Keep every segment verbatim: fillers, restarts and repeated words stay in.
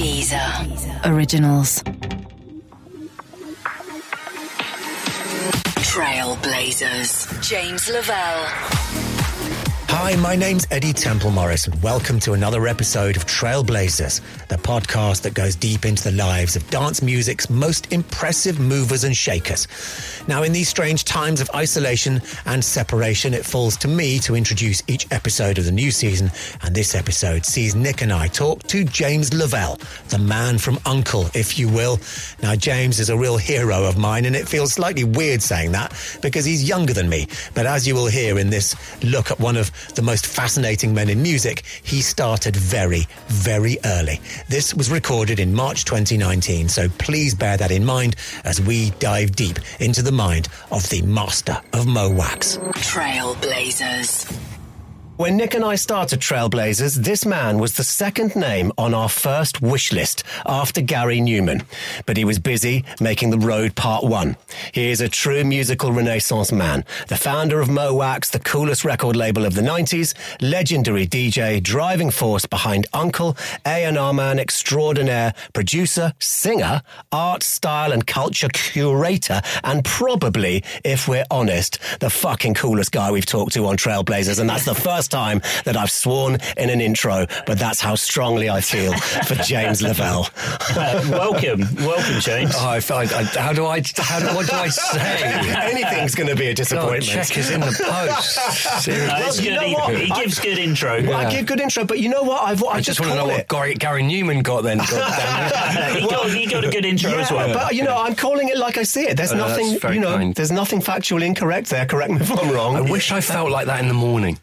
Deezer Originals. Trailblazers. James Lavelle. Hi, my name's Eddie Temple Morris, and welcome to another episode of Trailblazers, the podcast that goes deep into the lives of dance music's most impressive movers and shakers. Now, in these strange times of isolation and separation, it falls to me to introduce each episode of the new season, and this episode sees Nick and I talk to James Lavelle, the man from Uncle, if you will. Now, James is a real hero of mine, and it feels slightly weird saying that because he's younger than me, but as you will hear in this look at one of the most fascinating men in music, he started very, very early. This was recorded in March twenty nineteen, so please bear that in mind as we dive deep into the mind of the master of Mo Wax. Trailblazers. When Nick and I started Trailblazers, this man was the second name on our first wish list after Gary Newman. But he was busy making The Road Part one. He is a true musical renaissance man, the founder of Mo Wax, the coolest record label of the nineties, legendary D J, driving force behind Uncle, A and R man extraordinaire, producer, singer, art, style and culture curator, and probably, if we're honest, the fucking coolest guy we've talked to on Trailblazers. And that's the first time that I've sworn in an intro, but that's how strongly I feel for James Lavelle. Uh, welcome, welcome, James. Oh, I, I, I, how do I? How do, what do I say? Anything's going to be a disappointment. God, check is in the post. Seriously. Uh, it's Well, good. you know He, he what? gives good intro. Well, Yeah. I give good intro, but you know what? I've, I, I just just want to know call what it. Gary, Gary Newman got then. God damn it. he, got, he got a good intro Yeah, as well. but you know, I'm calling it like I see it. There's Uh, nothing, that's very you know, kind. there's nothing factually incorrect there. Correct me if I'm wrong. I wish I felt like that in the morning.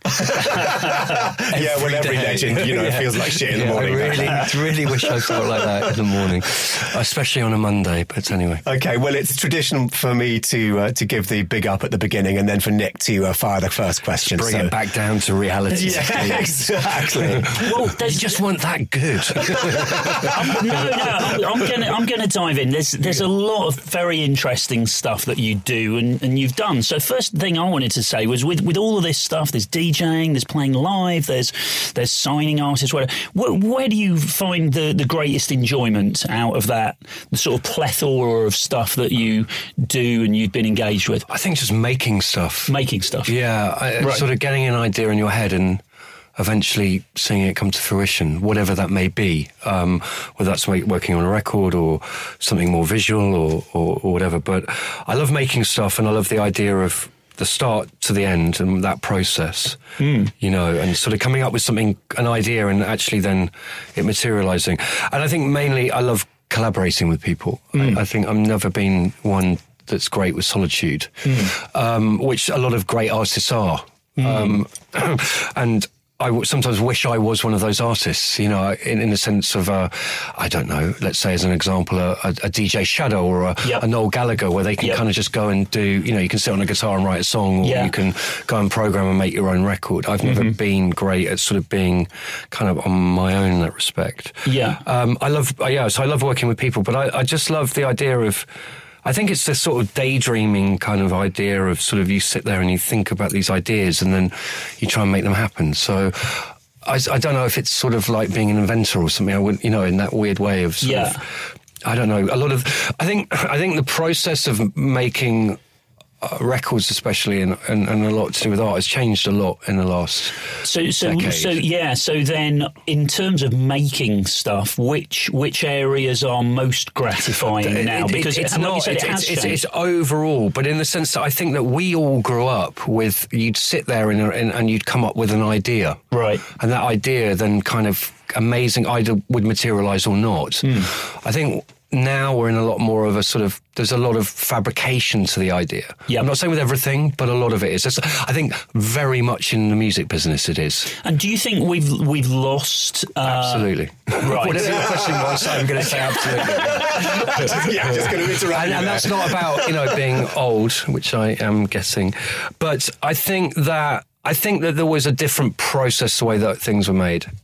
yeah, well, every day. legend, you know, Yeah. feels like shit in the Yeah, morning. I really, really wish I felt like that in the morning, especially on a Monday. But anyway. Okay, well, it's tradition for me to uh, to give the big up at the beginning, and then for Nick to uh, fire the first question. Bring so. it back down to reality. Yeah, exactly. Well, You there's just weren't that good. I'm, no, no. I'm, I'm gonna, I'm gonna dive in. There's, there's a lot of very interesting stuff that you do and, and you've done. So, first thing I wanted to say was with, with all of this stuff, there's DJing, there's playing live, there's, there's signing artists. Whatever. Where, where do you find the, the greatest enjoyment out of that? The sort of plethora of stuff that you do and you've been engaged with, I think just making stuff. making stuff. Yeah, I, Right. sort of getting an idea in your head and eventually seeing it come to fruition, whatever that may be, um, whether that's make, working on a record or something more visual or, or, or whatever. But I love making stuff and I love the idea of the start to the end and that process, mm. you know, and sort of coming up with something, an idea and actually then it materialising. And I think mainly I love collaborating with people. Mm. I, I think I've never been one that's great with solitude, mm. um, which a lot of great artists are. Mm. Um, and I w- sometimes wish I was one of those artists, you know, in, in the sense of, uh, I don't know, let's say as an example, a, a, a D J Shadow or a, yep. a Noel Gallagher, where they can yep. kind of just go and do, you know, you can sit on a guitar and write a song, or yeah. you can go and program and make your own record. I've never mm-hmm. been great at sort of being kind of on my own in that respect. Yeah. Um, I love, uh, yeah, so I love working with people, but I, I just love the idea of, I think it's this sort of daydreaming kind of idea of sort of you sit there and you think about these ideas and then you try and make them happen. So I, I don't know if it's sort of like being an inventor or something. I wouldn't, you know, in that weird way of sort yeah. of, I don't know, a lot of, I think, I think the process of making uh, records especially and, and, and a lot to do with art has changed a lot in the last so so decade. so yeah so then in terms of making stuff, which which areas are most gratifying It- now? it- Because it's like not you said, it's, it has it's, it's, changed. it's overall, but in the sense that I think that we all grew up with, you'd sit there and, and, and you'd come up with an idea, right, and that idea then kind of amazing either would materialise or not. mm. I think now we're in a lot more of a sort of, there's a lot of fabrication to the idea. Yep. I'm not saying with everything, but a lot of it is. It's, I think very much in the music business it is. And do you think we've we've lost? Uh, Absolutely. Right. Whatever your question was, I'm going to say absolutely. yeah, I'm just going to interrupt And, you and there. that's not about, you know, being old, which I am getting. But I think that I think that there was a different process the way that things were made.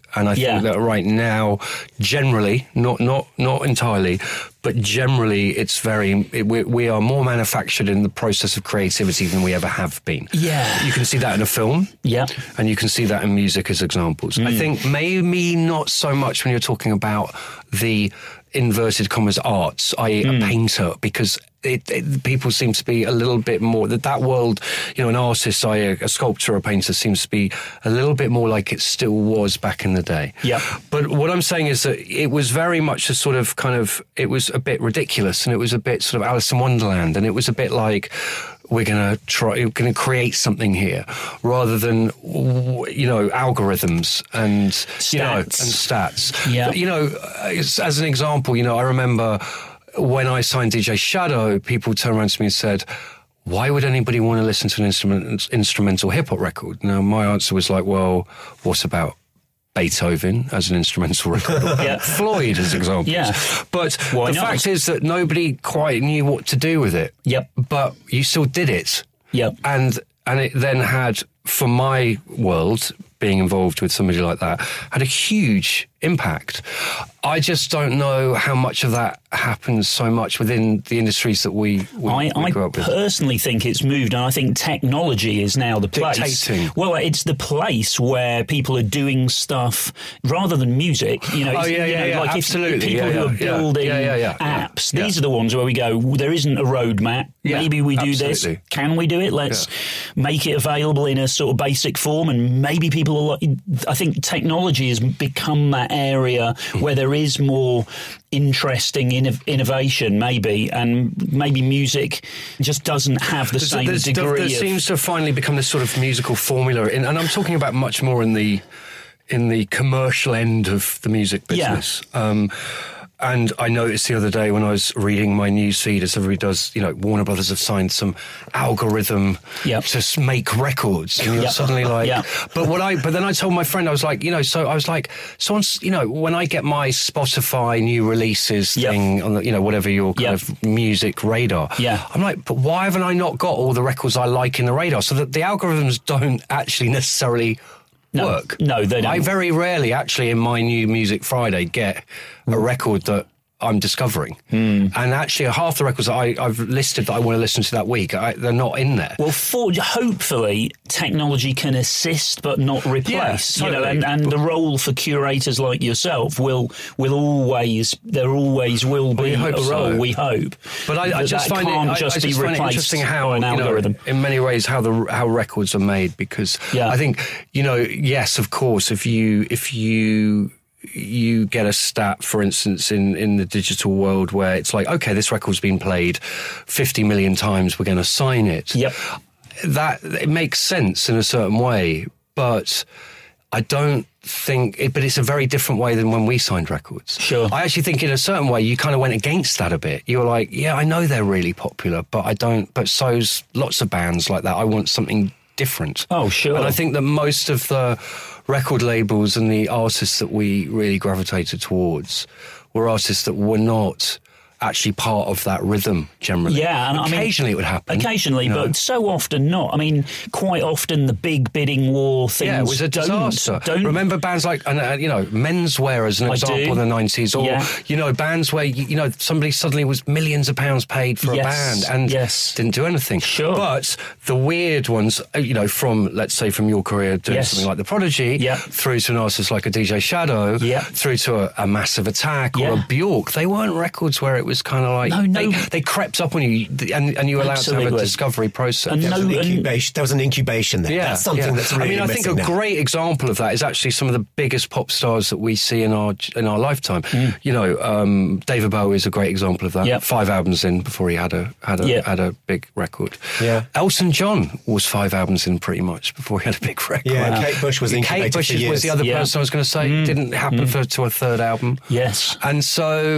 And I Yeah. think that right now, generally, not not not entirely, but generally, it's very it, we, we are more manufactured in the process of creativity than we ever have been. Yeah. You can see that in a film. Yeah. And you can see that in music as examples. Mm. I think maybe not so much when you're talking about the inverted commas arts, that is Mm. a painter, because it, it, people seem to be a little bit more, that that world, you know, an artist, that is a sculptor, a painter, seems to be a little bit more like it still was back in the day. Yeah. But what I'm saying is that it was very much a sort of kind of, it was a bit ridiculous, and it was a bit sort of Alice in Wonderland, and it was a bit like, we're going to try, we're going to create something here, rather than, you know, algorithms and, Stats. you know, and stats. Yeah. But, you know, as, as an example, you know, I remember when I signed D J Shadow, people turned around to me and said, why would anybody want to listen to an instrument, instrumental hip-hop record? Now, my answer was like, well, what about Beethoven as an instrumental record? Or Yeah. Floyd as examples. Yeah. But Why the not? fact is that nobody quite knew what to do with it. Yep. But you still did it. Yep. And and it then had, for my world, being involved with somebody like that, had a huge impact. I just don't know how much of that happens so much within the industries that we, we, I, we I grew up with. personally think it's moved, and I think technology is now the place. Dictating. Well, it's the place where people are doing stuff rather than music. You know, Oh, it's- yeah, you yeah, know, yeah, like if- absolutely. If people Yeah, who are yeah, yeah. building Yeah, yeah, yeah, yeah. apps, Yeah. these are the ones where we go, there isn't a roadmap. Yeah, Maybe we do absolutely. this. Can we do it? Let's make it available in a sort of basic form, and maybe people are like, I think technology has become that area where there is more interesting inno- innovation, maybe, and maybe music just doesn't have the There's- same there's- degree there of... seems to have finally become this sort of musical formula, in, and I'm talking about much more in the in the commercial end of the music Yeah. business. Um, and I noticed the other day when I was reading my news feed, as everybody does, you know, Warner Brothers have signed some algorithm Yep. to s- make records, and you're Yep. suddenly like, Yep. but what I, but then I told my friend, I was like, you know, so I was like, so on, you know, when I get my Spotify new releases Yep. thing on the, you know, whatever your kind Yep. of music radar, Yeah. I'm like, but why haven't I not got all the records I like in the radar? So that the algorithms don't actually necessarily No. work. No, they don't. I very rarely actually in my new Music Friday get a record that I'm discovering. Mm. And actually half the records that I, I've listed that I want to listen to that week, I, they're not in there. Well, for, hopefully, technology can assist but not replace. Yeah, you know, totally. and, and the role for curators like yourself will will always there always will be we hope a role. so. We hope, But I, I That just that find it, can't I, just I be just find it replaced interesting how by an you know, algorithm. in many ways, how the how records are made. Because Yeah. I think, you know, yes, of course, if you if you you get a stat, for instance, in, in the digital world where it's like, okay, this record's been played fifty million times, we're going to sign it. Yep. That it makes sense in a certain way, but I don't think it, but it's a very different way than when we signed records. Sure. I actually think in a certain way you kind of went against that a bit. You were like, yeah, I know they're really popular, but I don't, but so's lots of bands like that. I want something different. Oh, sure. And I think that most of the record labels and the artists that we really gravitated towards were artists that were not actually part of that rhythm generally. Yeah, and I mean, occasionally it would happen. Occasionally, you know. but so often not. I mean, quite often the big bidding war things Yeah, it was a don't- disaster. Don't, Remember bands like, uh, you know, Menswear as an I example do. in the nineties, or, Yeah. you know, bands where, you know, somebody suddenly was millions of pounds paid for Yes, a band and yes. didn't do anything. Sure. But the weird ones, uh, you know, from, let's say, from your career doing Yes. something like The Prodigy, Yeah. through to an artist like a D J Shadow, Yeah. through to a, a Massive Attack or Yeah. a Bjork, they weren't records where it was kind of like, No, no. They, they crept up on you and, and you were allowed to have Absolutely. a discovery process. And There was, no- an and- incubation, there was an incubation there. That's something yeah. that's really I mean, I think missing a now. great example of that is actually some of the biggest pop stars that we see in our in our lifetime. You know, um, David Bowie is a great example of that. Yep. Five albums in before he had a had a Yeah. had a big record. Yeah. Elton John was five albums in pretty much before he had a big record. Yeah, Wow. Kate Bush was incubated Kate Bush for was years. the other Yeah. person I was going to say. Didn't happen for to a third album. Yes. And so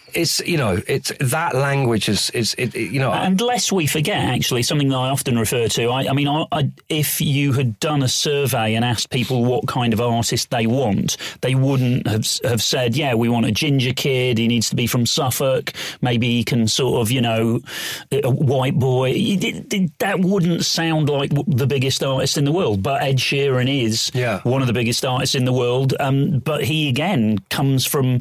it's, you know, it's that language is, is it, it, you know. And lest we forget, actually, something that I often refer to, I, I mean, I, I, if you had done a survey and asked people what kind of artist they want, they wouldn't have have said, yeah, we want a ginger kid, he needs to be from Suffolk, maybe he can sort of, you know, a white boy. That wouldn't sound like the biggest artist in the world, but Ed Sheeran is yeah. one of the biggest artists in the world. Um, but he, again, comes from,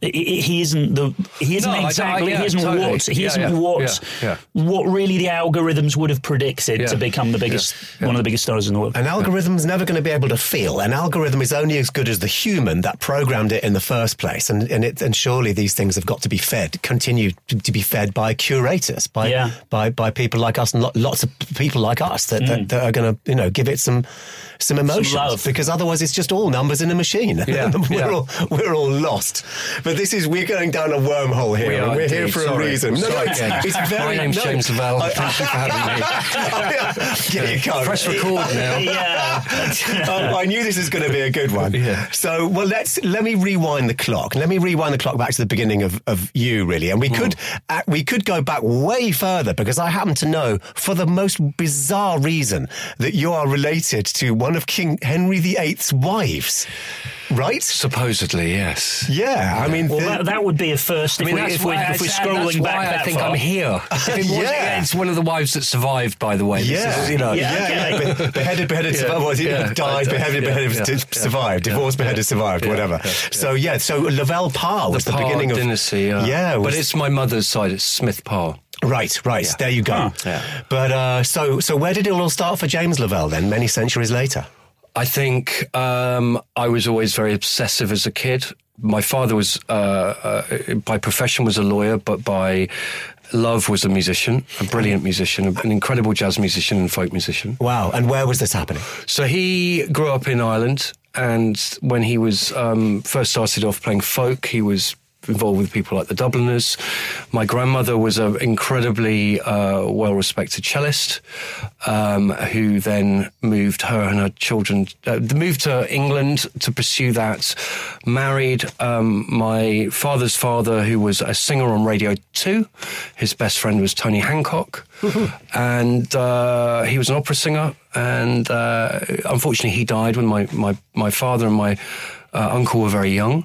he isn't the... He isn't no, exactly. I, I, yeah, he isn't totally. what. He yeah, isn't yeah, what. Yeah, yeah. What really the algorithms would have predicted yeah. to become the biggest, yeah, yeah. one of the biggest stars in the world. An algorithm's never going to be able to feel. An algorithm is only as good as the human that programmed it in the first place. And and it and surely these things have got to be fed, continue to, to be fed by curators, by yeah. by by people like us, and lo- lots of people like us that, mm. that, that are going to you know give it some some emotions. Some love. Because otherwise it's just all numbers in a machine. Yeah, we're yeah. all we're all lost. But this is we're going down a wormhole here. We are we're here indeed. for Sorry. a reason. No, Sorry, no, it's, James. it's very. My name's no, James Lavelle. I- Thank you for having me. yeah, you can't. Press record now. Yeah. oh, I knew this was going to be a good one. Yeah. So, well, let's let me rewind the clock. Let me rewind the clock back to the beginning of, of you, really, and we Mm. could uh, we could go back way further because I happen to know, for the most bizarre reason, that you are related to one of King Henry the Eighth's wives. Right? Supposedly, yes. Yeah, I mean, Well, the- that, that would be a first if, I mean, we, that's if, we, why if we're I- scrolling that's back why that I think far. I'm here. If it wasn't- Yeah. It's one of the wives that survived, by the way. This Yeah, is, you know. Yeah. yeah, okay. yeah. Be- beheaded, beheaded, Yeah. survived. Was it Yeah. died, beheaded, Yeah. beheaded, Yeah. d- Yeah. survived, Yeah. divorced, Yeah. beheaded, survived, Yeah. whatever. Yeah. So yeah, so Lavelle Parr was the, Parr beginning of dynasty. Yeah, yeah, but was- it's my mother's side. It's Smith Parr. Right, right. Yeah. There you go. Huh. Yeah. But uh, so, so where did it all start for James Lavelle then? Many centuries later. I think um, I was always very obsessive as a kid. My father was, uh, uh, by profession, was a lawyer, but by love was a musician, a brilliant musician, an incredible jazz musician and folk musician. Wow. And where was this happening? So he grew up in Ireland, and when he was um, first started off playing folk, he was involved with people like the Dubliners. My grandmother was an incredibly uh, well-respected cellist um, who then moved her and her children, uh, moved to England to pursue that, married um, my father's father, who was a singer on Radio two. His best friend was Tony Hancock, and uh, he was an opera singer, and uh, unfortunately he died when my, my, my father and my uh, uncle were very young.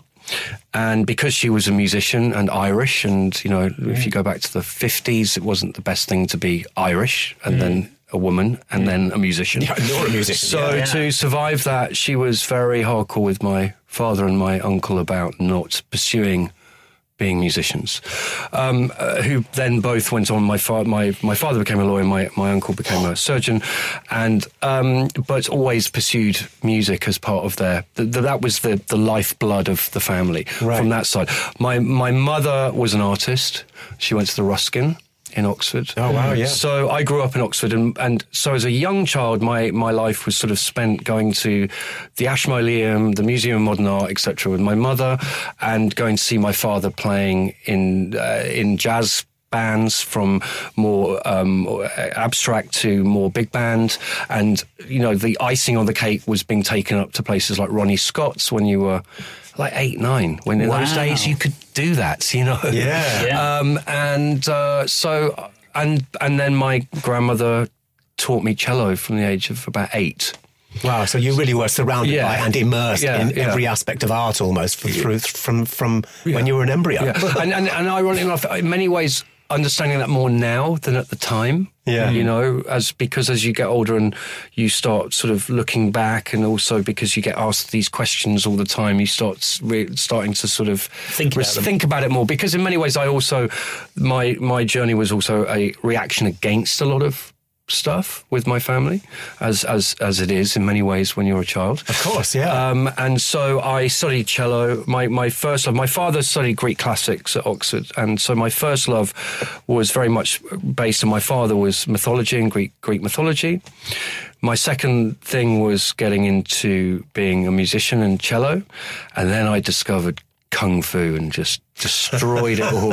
And because she was a musician and Irish, and, you know, mm. if you go back to the fifties, it wasn't the best thing to be Irish and mm. then a woman and mm. then a musician. Yeah, you're a musician. So yeah. to survive that, she was very hardcore with my father and my uncle about not pursuing being musicians, um, uh, who then both went on. My, fa- my my father became a lawyer, my my uncle became a surgeon, and um, but always pursued music as part of their. The, the, that was the the lifeblood of the family right. from that side. My my mother was an artist. She went to the Ruskin in Oxford. Oh, wow, yeah. So I grew up in Oxford, and, and so as a young child, my, my life was sort of spent going to the Ashmoleum, the Museum of Modern Art, et cetera, with my mother, and going to see my father playing in uh, in jazz bands, from more um, abstract to more big band. And, you know, the icing on the cake was being taken up to places like Ronnie Scott's when you were like eight, nine, when in Wow. those days you could do that, you know. Yeah. Yeah. Um, and uh, so, and and then my grandmother taught me cello from the age of about eight. Wow. So you really were surrounded Yeah. by and immersed Yeah, in yeah. every aspect of art almost from, through, from, from when you were an embryo. Yeah. and, and, and ironically enough, in many ways, understanding that more now than at the time. Yeah. You know, as because as you get older and you start sort of looking back, and also because you get asked these questions all the time, you start re- starting to sort of Think about them. think about it more. Because in many ways, I also my my journey was also a reaction against a lot of stuff with my family, as as as it is in many ways when you're a child. Of course, yeah. Um, and so I studied cello. My my first love. My father studied Greek classics at Oxford, and so my first love was very much based on my father was mythology and Greek Greek mythology. My second thing was getting into being a musician and cello, and then I discovered Kung Fu and just destroyed it all.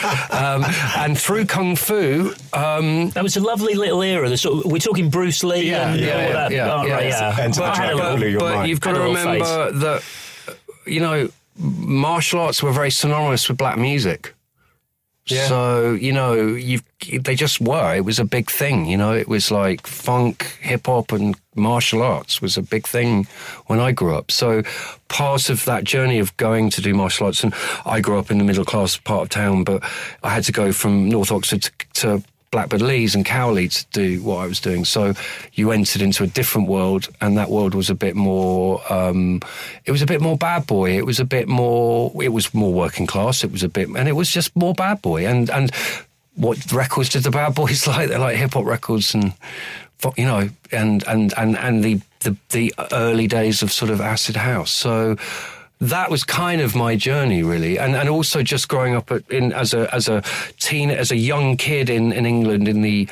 Um, and through Kung Fu, um, That was a lovely little era. The sort of, we're talking Bruce Lee Yeah, and yeah, all yeah, that. yeah, oh, yeah. right, yeah. And But I had a Dragon little- blew your but mind. you've got to Had a little remember that, you know, martial arts were very synonymous with black music. Yeah. So, you know, you've, they just were. It was a big thing, you know. It was like funk, hip-hop and martial arts was a big thing when I grew up. So part of that journey of going to do martial arts, and I grew up in the middle-class part of town, but I had to go from North Oxford to, to Blackbird Leys and Cowley to do what I was doing. So you entered into a different world, and that world was a bit more, um, it was a bit more bad boy. It was a bit more, it was more working class. It was a bit, and it was just more bad boy. And, and what records did the bad boys like? They're like hip hop records and, you know, and, and, and, and the, the, the early days of sort of acid house. So that was kind of my journey, really, and and also just growing up at, in as a as a teen, as a young kid in, in England in the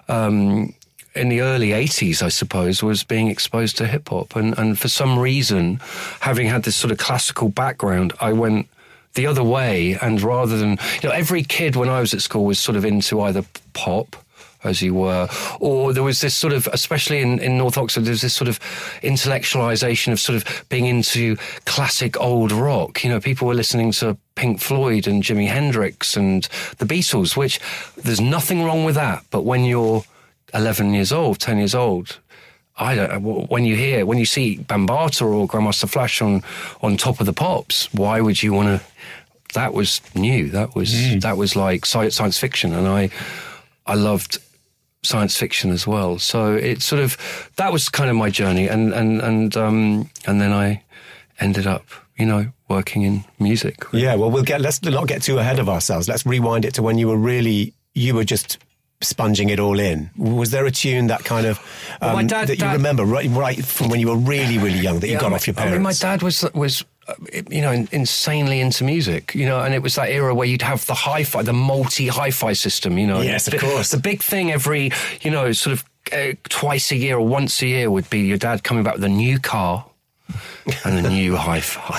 um, in the early eighties, I suppose, was being exposed to hip hop, and and for some reason, having had this sort of classical background, I went the other way, and rather than, you know, every kid when I was at school was sort of into either pop, as you were, or there was this sort of, especially in, in North Oxford, there was this sort of intellectualization of sort of being into classic old rock. You know, people were listening to Pink Floyd and Jimi Hendrix and the Beatles, which there's nothing wrong with that. But when you're eleven years old, ten years old, I don't know, when you hear, when you see Bambaataa or Grandmaster Flash on, on Top of the Pops, why would you want to, that was new. That was, mm. that was like science fiction. And I, I loved science fiction as well. So it sort of, that was kind of my journey. And, and, and, um, and then I ended up, you know, working in music. Yeah, well, we'll get, let's not get too ahead of ourselves. Let's rewind it to when you were really, you were just sponging it all in. Was there a tune that kind of, um, well, my dad, that you dad, remember right, right from when you were really, really young that you yeah, got off your parents? I mean, my dad was, was, you know, insanely into music, you know, and it was that era where you'd have the hi-fi, the multi-hi-fi system, you know. Yes, of course. The big thing every, you know, sort of uh, twice a year or once a year would be your dad coming back with a new car and a new hi-fi.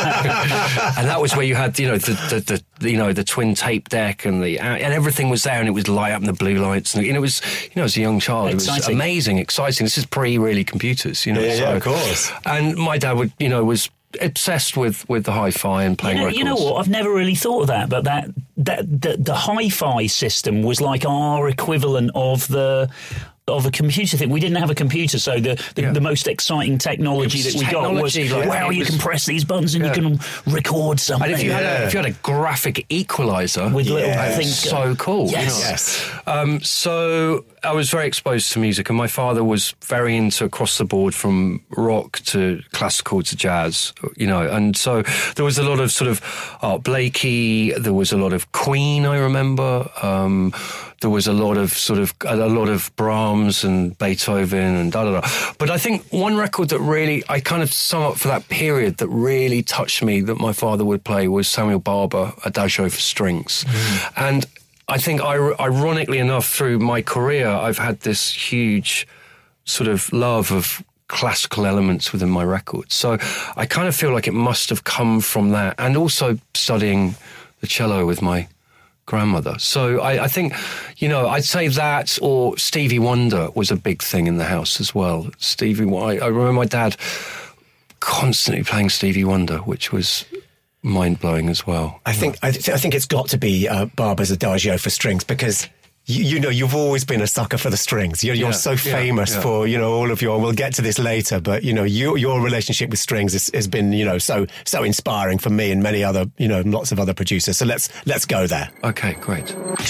And that was where you had, you know, the, the, the you know, the twin tape deck and the, and everything was there, and it would light up in the blue lights. And, and it was, you know, as a young child, exciting. It was amazing, exciting. This is pre-really computers, you know. Yeah, so, yeah, of course. And my dad would, you know, was obsessed with, with the hi-fi and playing you know, records. You know what? I've never really thought of that, but that, that the, the hi-fi system was like our equivalent of the of a computer thing. We didn't have a computer, so the the, yeah. the most exciting technology that we technology, got was, like, wow, you was, can press these buttons and yeah. you can record something. And if you, yeah. had a, if you had a graphic equalizer, with yes. little, I think, so cool. Yes. You know? yes. Um, so I was very exposed to music, and my father was very into across the board, from rock to classical to jazz, you know, and so there was a lot of sort of Art Blakey, there was a lot of Queen, I remember, um, there was a lot of sort of, a lot of Brahms and Beethoven and da da da. But I think one record that really, I kind of sum up for that period that really touched me that my father would play was Samuel Barber, Adagio for Strings. Mm. And I think, ironically enough, through my career, I've had this huge sort of love of classical elements within my records. So I kind of feel like it must have come from that, and also studying the cello with my grandmother. So I, I think, you know, I'd say that, or Stevie Wonder was a big thing in the house as well. Stevie, I, I remember my dad constantly playing Stevie Wonder, which was mind-blowing as well. I think I, th- I think it's got to be uh, Barber's Adagio for Strings, because you, you know, you've always been a sucker for the strings. You're, you're yeah, so famous yeah, yeah. for, you know, all of your, we'll get to this later, but, you know, you, your relationship with strings has, has been, you know, so so inspiring for me and many other, you know, lots of other producers. So let's let's go there. Okay, great.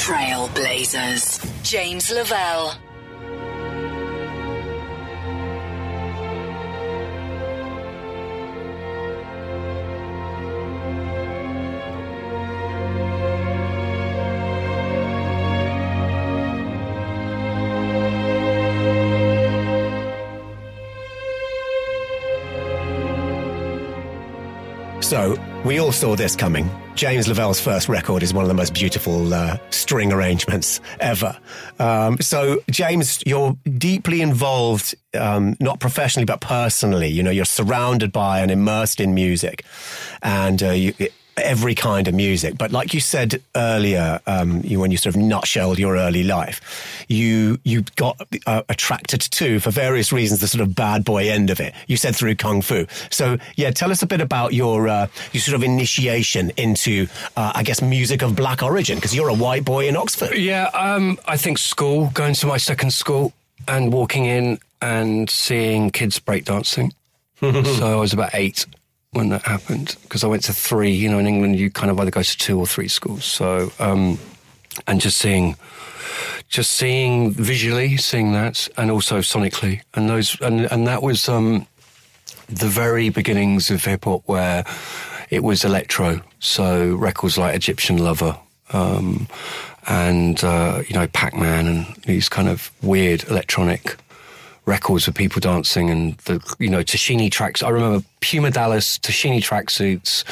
Trailblazers, James Lavelle. So, we all saw this coming. James Lavelle's first record is one of the most beautiful uh, string arrangements ever. Um, so, James, you're deeply involved, um, not professionally, but personally. You know, you're surrounded by and immersed in music. And uh, you, every kind of music. But like you said earlier, um, you, when you sort of nutshelled your early life, you you got uh, attracted to, for various reasons, the sort of bad boy end of it. You said through Kung Fu. So, yeah, tell us a bit about your uh, your sort of initiation into, uh, I guess, music of black origin, because you're a white boy in Oxford. Yeah, um, I think school, going to my second school and walking in and seeing kids breakdancing. So I was about eight when that happened, because I went to three. You know, in England, you kind of either go to two or three schools. So, um, and just seeing, just seeing visually, seeing that, and also sonically, and those, and and that was um, the very beginnings of hip hop, where it was electro. So records like Egyptian Lover, um, and uh, you know, Pac-Man, and these kind of weird electronic records of people dancing, and the, you know, Tashini tracks. I remember Puma Dallas, Tashini tracksuits,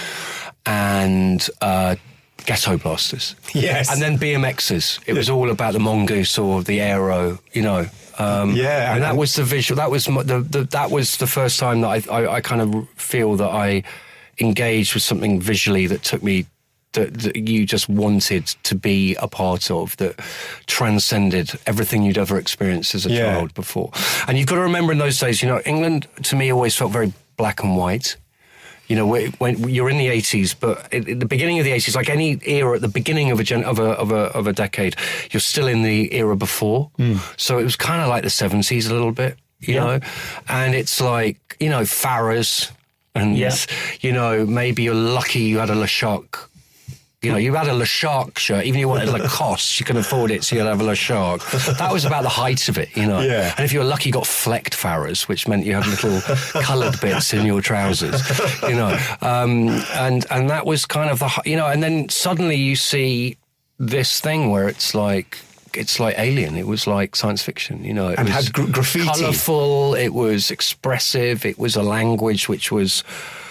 and uh, Ghetto Blasters. Yes. And then B M Xs. It was all about the Mongoose or the Aero, you know. Um, yeah. And that was the visual. That was my, the, the that was the first time that I, I I kind of feel that I engaged with something visually that took me, That, that you just wanted to be a part of, that transcended everything you'd ever experienced as a yeah. child before. And you've got to remember in those days, you know, England to me always felt very black and white. You know, when, when you're in the eighties, but at the beginning of the eighties, like any era at the beginning of a gen, of a of a of a decade, you're still in the era before. Mm. So it was kind of like the seventies a little bit, you yeah. know. And it's like, you know, Farrah's, and yeah. you know, maybe you're lucky you had a LeShark. You know, you had a LeShark shirt, even if you wanted a Lacoste, you could afford it, so you'll have a LeShark. That was about the height of it, you know. Yeah. And if you were lucky, you got flecked Farrah's, which meant you had little coloured bits in your trousers, you know. Um, and, and that was kind of the, you know, and then suddenly you see this thing where it's like, it's like Alien. It was like science fiction, you know. It and was had gra- graffiti. Colourful, it was expressive, it was a language which was,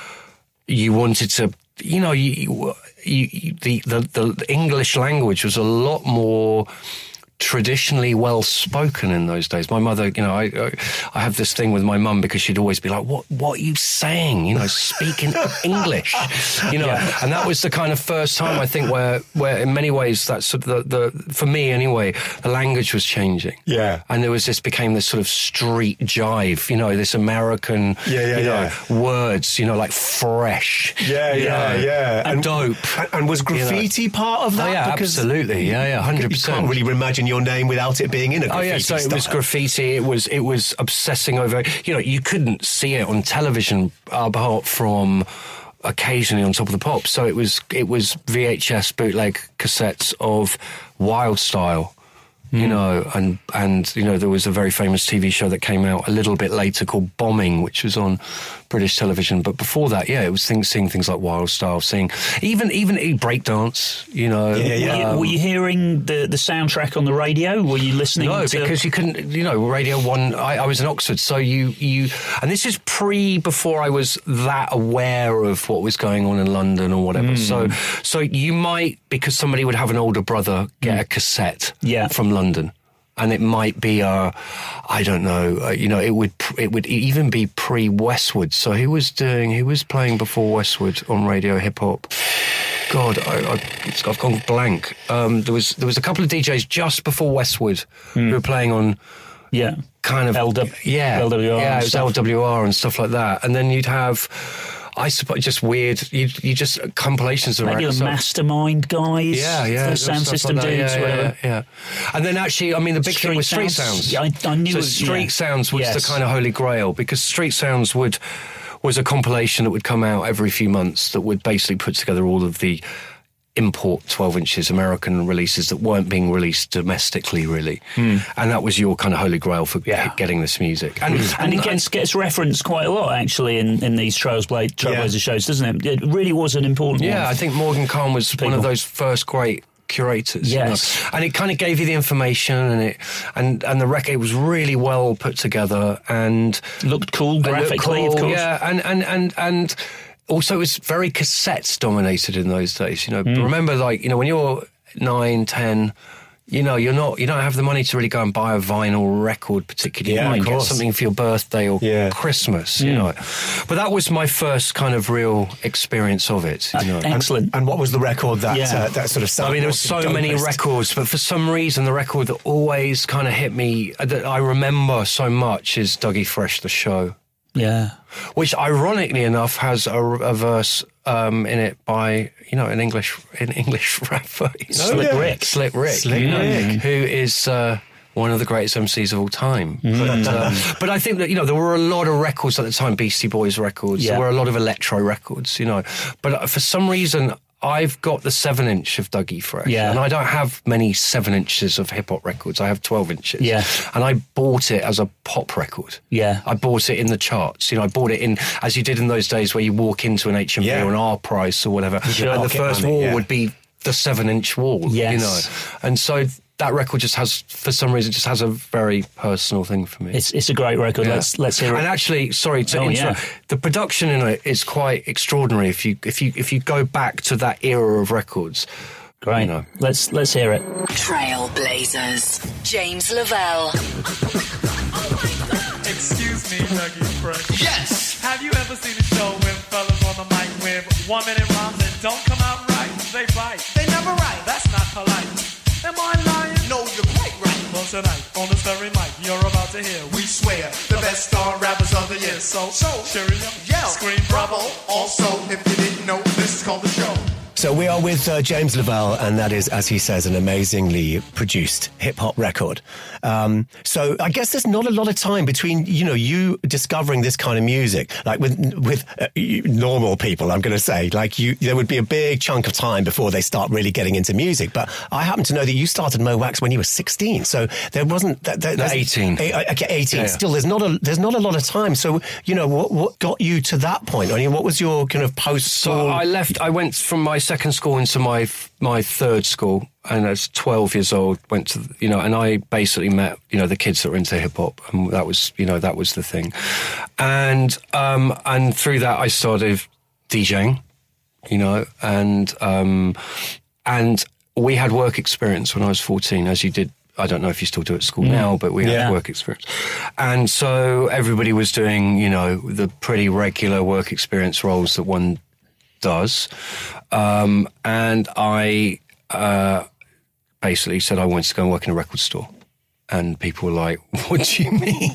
you wanted to, you know, you, you, the, the the English language was a lot more traditionally well spoken in those days. My mother, you know, I I have this thing with my mum, because she'd always be like, "What what are you saying? You know, speak in English." You know, yeah. And that was the kind of first time I think where where in many ways that's sort of the, the for me anyway, the language was changing. Yeah, and there was this became this sort of street jive. You know, this American, yeah, yeah, you know, yeah. words. You know, like fresh. Yeah, yeah, know, yeah, and, and dope. And, and was graffiti you know? part of that? Oh, yeah, because absolutely. Yeah, yeah, hundred percent. You can't really imagine your name without it being in a graffiti Oh yeah, so style. it was graffiti. It was it was obsessing over. You know, you couldn't see it on television apart from occasionally on Top of the Pops. So it was it was V H S bootleg cassettes of Wild Style. You mm. know, and and you know there was a very famous T V show that came out a little bit later called Bombing, which was on British television. But before that, yeah, it was things, seeing things like Wild Style, seeing even even breakdance. You know, yeah, yeah. Were, you, were you hearing the the soundtrack on the radio? Were you listening? No, to... because you couldn't. You know, Radio One. I, I was in Oxford, so you you, and this is pre before I was that aware of what was going on in London or whatever. Mm. So so you might, because somebody would have an older brother, get mm. a cassette yeah. from London, and it might be uh I don't know, uh, you know, it would it would even be pre Westwood. So he was doing he was playing before Westwood on radio hip hop. God, I, I, it's, I've gone blank. Um, there was there was a couple of D Js just before Westwood mm. who were playing on yeah kind of L W, yeah L W R yeah it was stuff. L W R and stuff like that, and then you'd have. I suppose just weird. You you just compilations of maybe the Mastermind guys. Yeah, yeah. The Sound System like dudes, yeah, whatever. yeah, yeah. And then actually, I mean, the big Street thing was Street Sounds. Sounds. Yeah, I, I knew. So it, Street yeah. Sounds was yes. the kind of holy grail, because Street Sounds would was a compilation that would come out every few months that would basically put together all of the import twelve inches American releases that weren't being released domestically, really. Mm. And that was your kind of holy grail for yeah. getting this music. And, mm. and, and it gets, gets referenced quite a lot, actually, in, in these Trailblazer, Trailblazer yeah. shows, doesn't it? It really was an important yeah, one. Yeah, I think Morgan Khan was People. one of those first great curators. Yes. You know? And it kind of gave you the information, and it and, and the record was really well put together and looked cool graphically, looked cool, of course. Yeah, and and and and also, it was very cassettes dominated in those days. You know, mm. remember, like, you know, when you're nine, ten, you know, you're not, you don't have the money to really go and buy a vinyl record, particularly. Yeah, you might of get course. something for your birthday or Yeah. Christmas, you know. But that was my first kind of real experience of it, you know. Excellent. And what was the record that Yeah. uh, that sort of? I mean, there were so many records, but for some reason, the record that always kind of hit me, uh, that I remember so much, is Dougie Fresh, The Show. Yeah. Which, ironically enough, has a, a verse um, in it by, you know, an English an English rapper. Slick yeah. Rick. Slick Rick. Slick you know, Rick. who is uh, one of the greatest M Cs of all time. But, uh, but I think that, you know, there were a lot of records at the time, Beastie Boys records. Yeah. There were a lot of electro records, you know. But uh, for some reason, I've got the seven inch of Dougie Fresh. Yeah. And I don't have many seven inches of hip hop records. I have twelve inches. Yeah. And I bought it as a pop record. Yeah. I bought it in the charts. You know, I bought it in, as you did in those days where you walk into an H and B Yeah. or an R Price or whatever, Sure. and the Pocket first money, wall yeah. would be the seven inch wall. Yes. You know. And so that record just has, for some reason, just has a very personal thing for me. It's it's a great record. Yeah. Let's let's hear it. And actually, sorry to Oh, interrupt. yeah. The production in it is quite extraordinary. If you if you if you go back to that era of records, Great. you know. Let's let's hear it. Trailblazers. James Lavelle. Excuse me, Dougie Fresh. Yes! Have you ever seen a show with fellas on the mic with one minute rhymes that don't come out right? They bite. They never write. That's not polite. Am I lying? No, you're quite right. Well, tonight, on this very mic, you're about to hear. We swear, the best star rappers of the year. So, So, cheerio, yell, scream bravo. Also, if you didn't know, this is called The Show. So we are with uh, James Lavelle, and that is, as he says, an amazingly produced hip-hop record. Um, so I guess there's not a lot of time between, you know, you discovering this kind of music. Like with with uh, you- normal people, I'm going to say, like you, there would be a big chunk of time before they start really getting into music. But I happen to know that you started Mo Wax when you were sixteen, so there wasn't... That, that, there's- eighteen. Eh, Okay, eighteen. Yeah. Still, there's not a there's not a lot of time. So, you know, what what got you to that point? I mean, what was your kind of post? So I left. I went from my second school into my my third school, and I was twelve years old. Went to you know, and I basically met you know the kids that were into hip hop, and that was you know that was the thing, and um and through that I started DJing, you know, and um and we had work experience when I was fourteen, as you did. I don't know if you still do it at school now, but we Yeah. had work experience. And so everybody was doing, you know, the pretty regular work experience roles that one does. Um, and I uh, basically said I wanted to go and work in a record store. And people were like, what do you mean?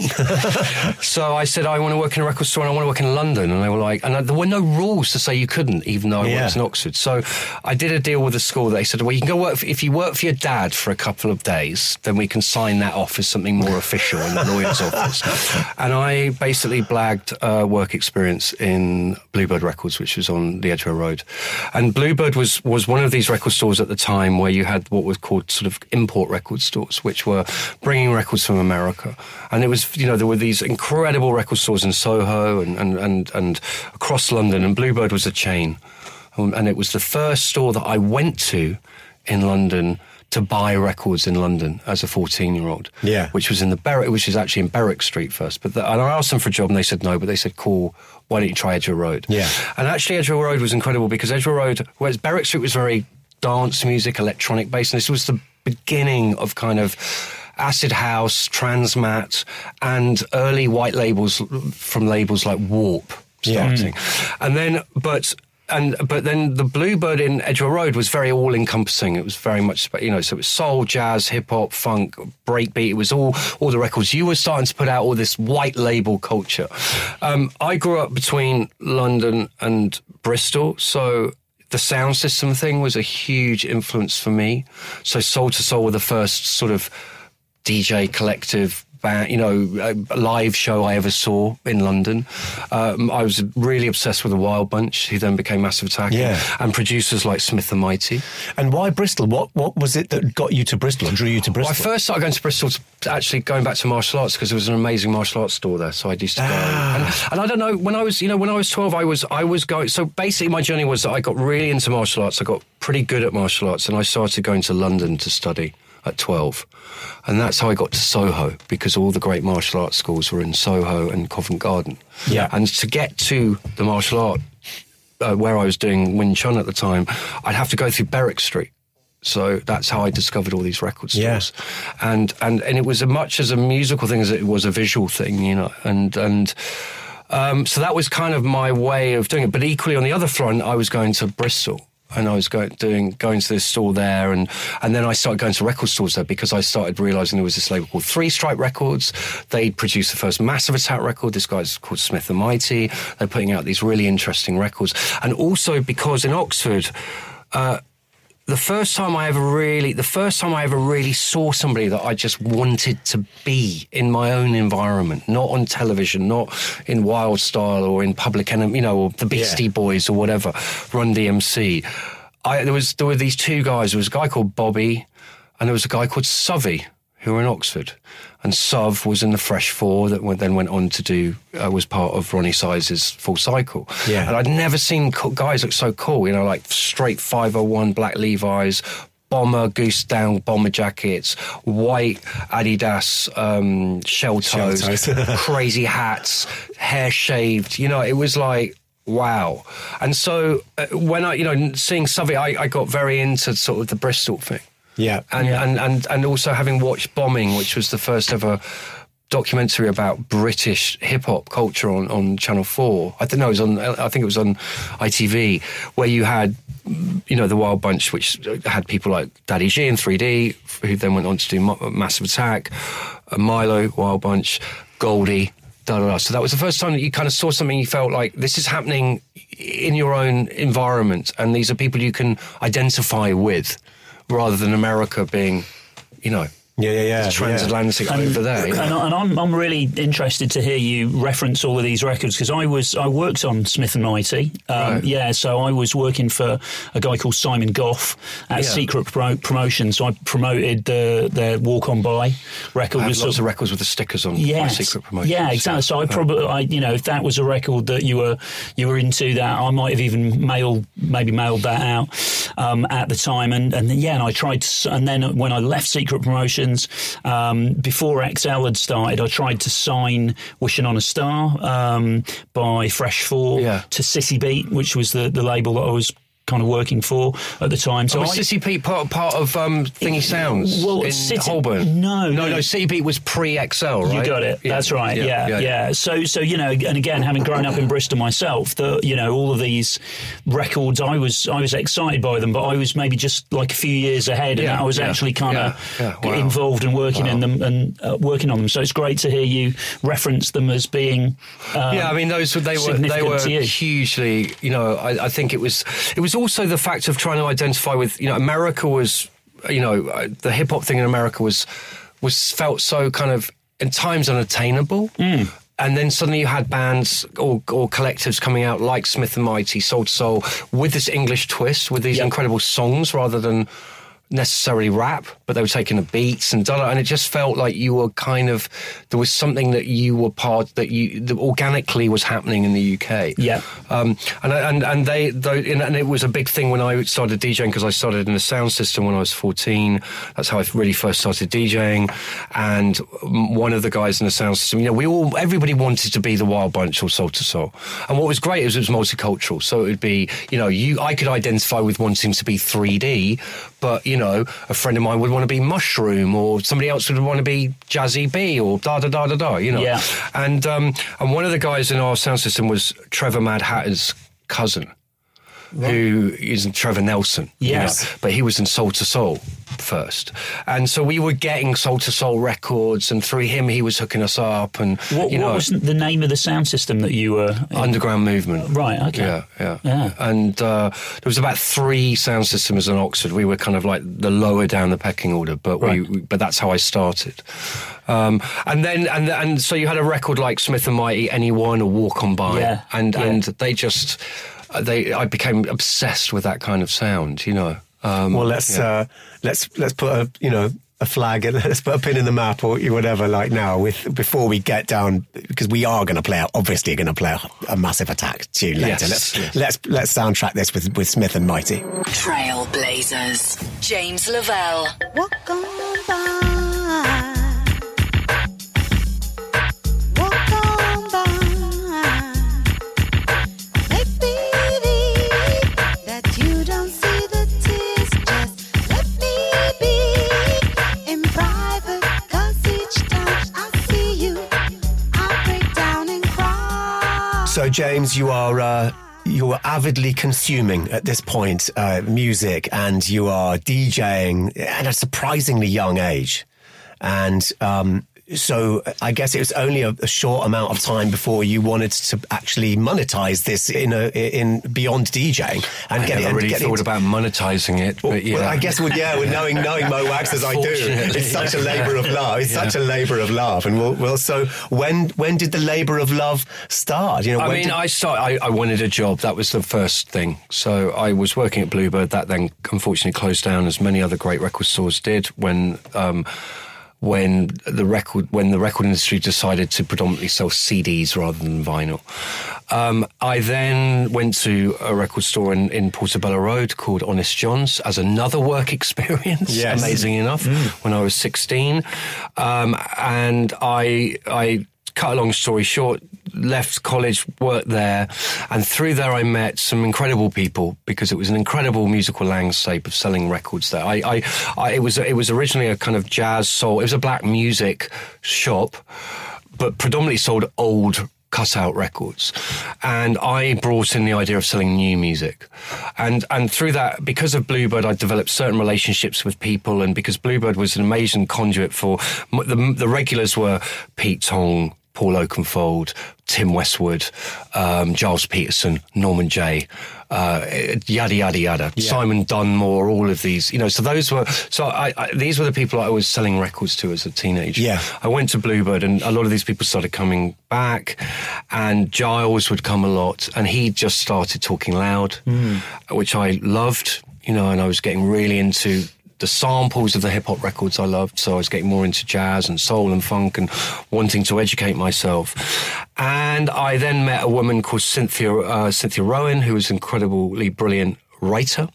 So I said, I want to work in a record store and I want to work in London. And they were like, and there were no rules to say you couldn't, even though I Yeah. worked in Oxford. So I did a deal with the school. They said, well, you can go work, for, if you work for your dad for a couple of days, then we can sign that off as something more official in the lawyer's office. And I basically blagged uh, work experience in Bluebird Records, which was on the Edgware Road. And Bluebird was, was one of these record stores at the time where you had what was called sort of import record stores, which were bringing records from America. And it was, you know, there were these incredible record stores in Soho and, and, and, and across London, and Bluebird was a chain. Um, and it was the first store that I went to in London to buy records in London as a fourteen-year-old. Yeah. Which was in the Berwick, which is actually in Berwick Street first. But the, and I asked them for a job and they said no, but they said, cool, why don't you try Edgware Road? Yeah. And actually Edgware Road was incredible because Edgware Road, whereas Berwick Street was very dance music, electronic based, and this was the beginning of kind of acid house, transmat, and early white labels from labels like Warp starting. And then, but... And but then the Bluebird in Edgware Road was very all encompassing. It was very much, you know, so it was soul, jazz, hip hop, funk, breakbeat. It was all all the records. You were starting to put out all this white label culture. Um, I grew up between London and Bristol, so the sound system thing was a huge influence for me. So Soul to Soul were the first sort of D J collective band, you know, a live show I ever saw in London. Um, I was really obsessed with the Wild Bunch, who then became Massive Attack, Yeah. and producers like Smith the Mighty. And why Bristol? What what was it that got you to Bristol and drew you to Well, I Bristol? first started going to Bristol, to actually going back to martial arts, because there was an amazing martial arts store there. So I used to go, Ah. and, and I don't know, when I was, you know, when I was twelve, I was, I was going. So basically, my journey was that I got really into martial arts. I got pretty good at martial arts, and I started going to London to study at twelve, and that's how I got to Soho, because all the great martial arts schools were in Soho and Covent Garden. Yeah. And to get to the martial art uh, where I was doing Wing Chun at the time, I'd have to go through Berwick Street. So that's how I discovered all these record stores. Yeah. And, and, and it was as much as a musical thing as it was a visual thing, you know, and, and, um, so that was kind of my way of doing it. But equally on the other front, I was going to Bristol. And I was going, doing, going to this store there, and, and then I started going to record stores there because I started realising there was this label called Three Stripe Records. They'd produced the first Massive Attack record. This guy's called Smith and Mighty. They're putting out these really interesting records. And also because in Oxford, uh, the first time I ever really, the first time I ever really saw somebody that I just wanted to be in my own environment, not on television, not in Wild Style or in Public Enemy, you know, or the Beastie yeah. Boys or whatever, Run D M C. I, there was, there were these two guys. There was a guy called Bobby and there was a guy called Suvvy who were in Oxford. And Suv was in the Fresh Four that went, then went on to do, uh, was part of Ronnie Size's Full Cycle. Yeah. And I'd never seen co- guys look so cool, you know, like straight five oh one black Levi's, bomber, goose down bomber jackets, white Adidas um, shell toes, shell toes. crazy hats, hair shaved. You know, it was like, wow. And so uh, when I, you know, seeing Suvvy, I, I got very into sort of the Bristol thing. Yeah. And, yeah. and, and, and also having watched Bombing, which was the first ever documentary about British hip-hop culture on, on Channel four. I don't know, it was on, I think it was on I T V, where you had, you know, the Wild Bunch, which had people like Daddy G and three D, who then went on to do Massive Attack, uh, Milo, Wild Bunch, Goldie, da da da. So that was the first time that you kind of saw something you felt like this is happening in your own environment, and these are people you can identify with, rather than America being, you know, yeah, yeah, yeah, transatlantic yeah. over there. And, and I'm I'm really interested to hear you reference all of these records, because I was I worked on Smith and Mighty. Um, right. Yeah, so I was working for a guy called Simon Goff at yeah. Secret Pro- Promotions. So I promoted the their Walk On By record. I had was lots sort of records with the stickers on. Yes. Secret Promotions. Yeah, exactly. So I probably, I, you know, if that was a record that you were you were into, that I might have even mailed maybe mailed that out um, at the time. And and then, yeah, and I tried to, and then when I left Secret Promotions. Um, Um, before X L had started, I tried to sign Wishing on a Star um, by Fresh Four yeah. to Sissy Beat, which was the, the label that I was kind of working for at the time. So oh, was I, Sissy Beat part, part of um, Thingy Sounds well, in City, Holborn? No, no, no. no. Sissy Beat was pre-X L, right? You got it. Yeah. That's right. Yeah yeah, yeah, yeah. So, so you know, and again, having grown up in Bristol myself, the you know all of these records, I was I was excited by them, but I was maybe just like a few years ahead, and yeah, I was yeah, actually kind of yeah, yeah. Wow. involved and working wow. in them and uh, working on them. So it's great to hear you reference them as being. Um, yeah, I mean, those they were they were hugely. You know, I, I think it was it was also the fact of trying to identify with, you know, America was, you know, the hip hop thing in America was was felt so kind of in times unattainable. Mm. And then suddenly you had bands or, or collectives coming out like Smith and Mighty, Soul to Soul, with this English twist, with these yep. incredible songs rather than necessarily rap, but they were taking the beats and da, and it just felt like you were kind of, there was something that you were part, that you that organically was happening in the U K. Yeah. Um, and and and they, they and it was a big thing when I started DJing, because I started in a sound system when I was fourteen. That's how I really first started DJing. And one of the guys in the sound system, you know, we all, everybody wanted to be the Wild Bunch or Soul to Soul. And what was great is it was multicultural. So it would be, you know, you, I could identify with wanting to be three D, but, you know, a friend of mine would want to be Mushroom, or somebody else would want to be Jazzy B, or da da da da da, you know. Yeah. And um, and one of the guys in our sound system was Trevor Mad Hatter's cousin, right. who is Trevor Nelson. Yes. You know, but he was in Soul to Soul first. And so we were getting Soul to Soul records, and through him he was hooking us up. And what, you know, what was the name of the sound system that you were in? Underground Movement. Right, okay. Yeah, yeah. yeah. And uh, there was about three sound systems in Oxford. We were kind of like the lower down the pecking order, but right. we, but that's how I started. Um, and then and and so you had a record like Smith and Mighty, Anyone, or Walk On By, yeah. and yeah. and they just they I became obsessed with that kind of sound, you know. Um, well, let's yeah. uh, let's let's put a you know a flag, let's put a pin in the map or whatever. Like now, with before we get down, because we are going to play, obviously going to play a, a Massive Attack tune later. Yes. Let's yes. let's let's soundtrack this with with Smith and Mighty. Trailblazers, James Lavelle. Walk on by. Walk on by. Make believe that you don't see the tears. Just let me So, James, you are uh, you are avidly consuming at this point uh, music, and you are DJing at a surprisingly young age, and um, so I guess it was only a, a short amount of time before you wanted to actually monetize this in a in beyond DJing and I get never and really get thought into- about monetizing it, Well, but yeah. well, I guess, well, yeah, with knowing knowing Mo Wax as I do, Unfortunately, it's such a yeah. labour of love. It's Yeah. such a labour of love, and we'll, well, so when when did the labour of love start? You know, I when mean, did- I start. I, I wanted a job. That was the first thing. So I was working at Bluebird. That then unfortunately closed down, as many other great record stores did when. Um, when the record when the record industry decided to predominantly sell C Ds rather than vinyl. Um, I then went to a record store in, in Portobello Road called Honest John's as another work experience, Yes. amazing enough, when I was sixteen. Um, and I, I cut a long story short, left college, worked there, and through there I met some incredible people because it was an incredible musical landscape of selling records there. I, I, I it was it was originally a kind of jazz soul. It was a black music shop, but predominantly sold old cut-out records, and I brought in the idea of selling new music, and and through that, because of Bluebird, I developed certain relationships with people, and because Bluebird was an amazing conduit for the the regulars were Pete Tong, Paul Oakenfold, Tim Westwood, um, Giles Peterson, Norman Jay, uh, yada yada yada, Yeah. Simon Dunmore, all of these, you know. So those were so I, I these were the people I was selling records to as a teenager. Yeah. I went to Bluebird, and a lot of these people started coming back, and Giles would come a lot, and he just started talking loud, which I loved, you know, and I was getting really into the samples of the hip hop records I loved, so I was getting more into jazz and soul and funk and wanting to educate myself. And I then met a woman called Cynthia uh, Cynthia Rowan, who was an incredibly brilliant writer,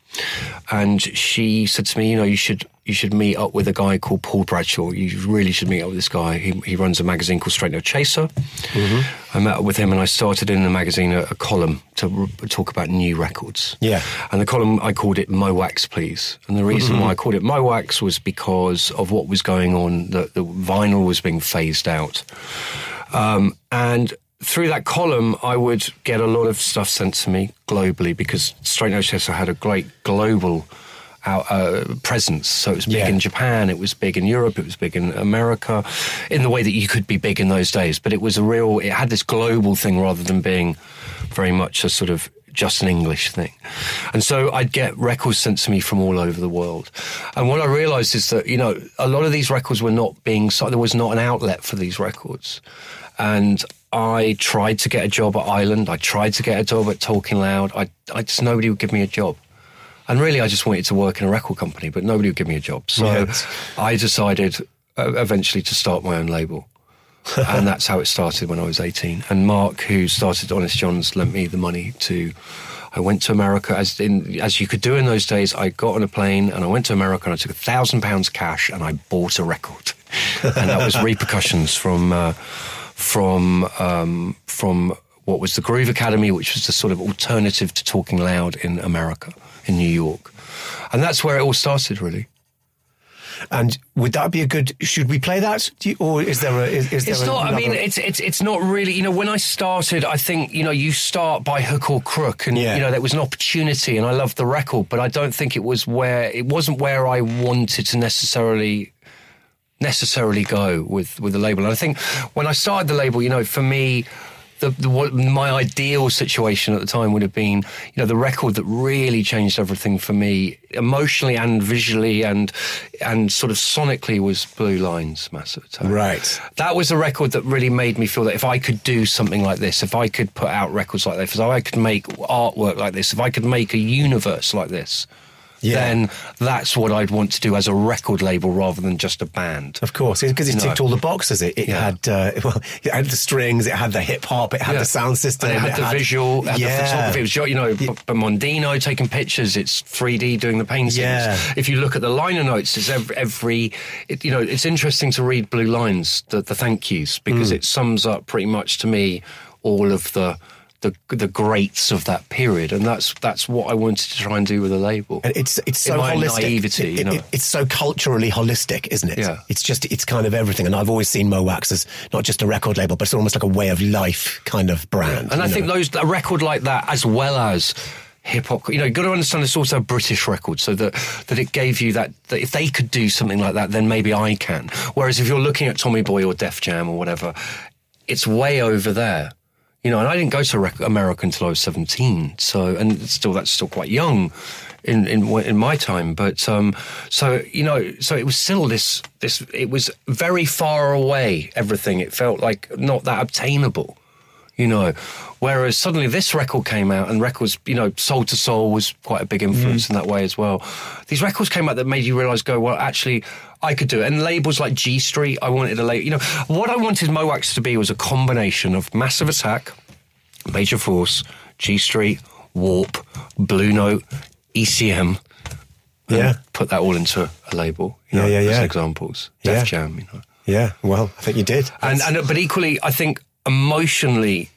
and she said to me, you know, you should you should meet up with a guy called Paul Bradshaw. You really should meet up with this guy. He, he runs a magazine called Straight No Chaser. Mm-hmm. I met up with him, and I started in the magazine a, a column to r- talk about new records. Yeah. And the column, I called it Mo Wax, Please. And the reason Mm-hmm. why I called it Mo Wax was because of what was going on. The, the vinyl was being phased out. Um, and through that column, I would get a lot of stuff sent to me globally, because Straight No Chaser had a great global out, uh, presence. So it was big Yeah. in Japan, it was big in Europe, it was big in America, in the way that you could be big in those days. But it was a real, it had this global thing rather than being very much a sort of just an English thing. And so I'd get records sent to me from all over the world. And what I realized is that, you know, a lot of these records were not being, so there was not an outlet for these records. And I tried to get a job at Island. I tried to get a job at Talking Loud. I, I just, nobody would give me a job. And really, I just wanted to work in a record company, but nobody would give me a job. So Yes. I decided uh, eventually to start my own label. And that's how it started when I was eighteen. And Mark, who started Honest John's, lent me the money to... I went to America, as in as you could do in those days. I got on a plane and I went to America, and I took a thousand pounds cash and I bought a record. And that was Repercussions from... Uh, from um, from what was the Groove Academy, which was the sort of alternative to Talking Loud in America, in New York. And that's where it all started, really. And would that be a good? Should we play that? Do you, or is there a? Is, is there It's not. I another- mean, it's it's it's not really. You know, when I started, I think you know you start by hook or crook, and Yeah. you know there was an opportunity, and I loved the record, but I don't think it was where it wasn't where I wanted to necessarily necessarily go with with the label. And I think when I started the label, you know, for me. The, the, what, my ideal situation at the time would have been, you know, the record that really changed everything for me, emotionally and visually and and sort of sonically, was Blue Lines, Massive Attack. Right. That was a record that really made me feel that if I could do something like this, if I could put out records like this, if I could make artwork like this, if I could make a universe like this, Yeah. then that's what I'd want to do as a record label rather than just a band. Of course, because it You know. ticked all the boxes. It, it Yeah. had uh, well, it had the strings, it had the hip hop, it had Yeah. the sound system, And it had the visual, it had yeah. the photography. It was, you know, Yeah. but Mondino taking pictures. It's three D doing the paintings. Yeah. If you look at the liner notes, it's every, every it, you know, it's interesting to read Blue Lines, the, the thank yous, because Mm. it sums up pretty much to me all of the the the greats of that period, and that's that's what I wanted to try and do with a label. And it's it's so In my holistic. naivety, It- you know. it- it's so culturally holistic, isn't it? Yeah. It's just it's kind of everything. And I've always seen Mo Wax as not just a record label, but it's almost like a way of life kind of brand. And I you think know? those a record like that, as well as hip hop, you know, you've got to understand it's also a British record, so that that it gave you that, that if they could do something like that, then maybe I can. Whereas if you're looking at Tommy Boy or Def Jam or whatever, it's way over there. You know, and I didn't go to rec- America until I was seventeen, so and still that's still quite young in in in my time. But um, so you know, so it was still this this. It was very far away. Everything it felt like not that obtainable. You know, whereas suddenly this record came out, and records, you know, Soul to Soul was quite a big influence mm. in that way as well. These records came out that made you realise, go, well, actually, I could do it. And labels like G Street, I wanted a label. You know, what I wanted Mo Wax to be was a combination of Massive Attack, Major Force, G Street, Warp, Blue Note, E C M. Yeah. Put that all into a label. You Yeah, know, yeah, yeah. As examples. Yeah. Def Jam, you know. Yeah, well, I think you did. And, and but equally, I think emotionally,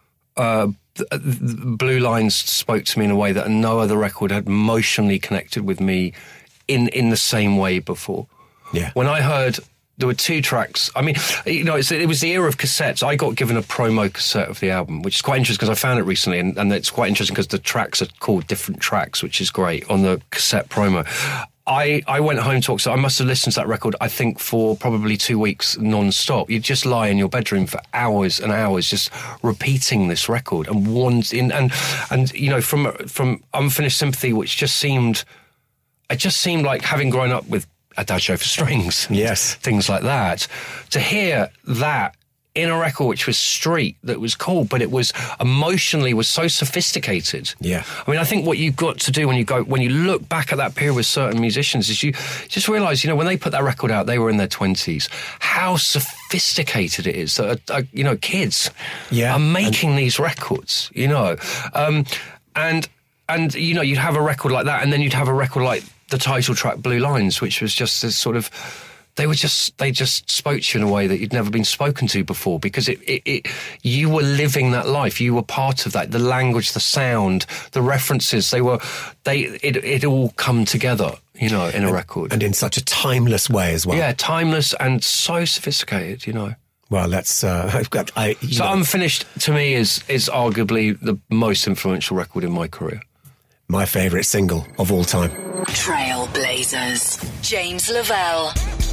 uh, th- th- Blue Lines spoke to me in a way that no other record had emotionally connected with me in in the same way before. Yeah. When I heard there were two tracks, I mean, you know, it's, it was the era of cassettes. I got given a promo cassette of the album, which is quite interesting because I found it recently, and, and it's quite interesting because the tracks are called different tracks, which is great on the cassette promo. I, I went home to Oxford. I must have listened to that record, I think, for probably two weeks non-stop. You'd just lie in your bedroom for hours and hours just repeating this record. And one, in, and, and you know, from from Unfinished Sympathy, which just seemed, it just seemed like having grown up with Adagio for Strings. And Yes. things like that. To hear that in a record which was street, that was cool, but it was emotionally was so sophisticated. Yeah. I mean, I think what you've got to do when you go, when you look back at that period with certain musicians is you just realise, you know, when they put that record out, they were in their twenties, how sophisticated it is that, uh, you know, kids Yeah. are making these records, you know. Um, and, and, you know, you'd have a record like that, and then you'd have a record like the title track, Blue Lines, which was just this sort of, they were just, they just spoke to you in a way that you'd never been spoken to before, because it, it, it, you were living that life. You were part of that. The language, the sound, the references, they were, they, it, it all come together, you know, in a record. And in such a timeless way as well. Yeah, timeless and so sophisticated, you know. Well, let's, uh, I've got, I, you So know, Unfinished, to me, is, is arguably the most influential record in my career. my favourite single of all time. Trailblazers. James Lavelle.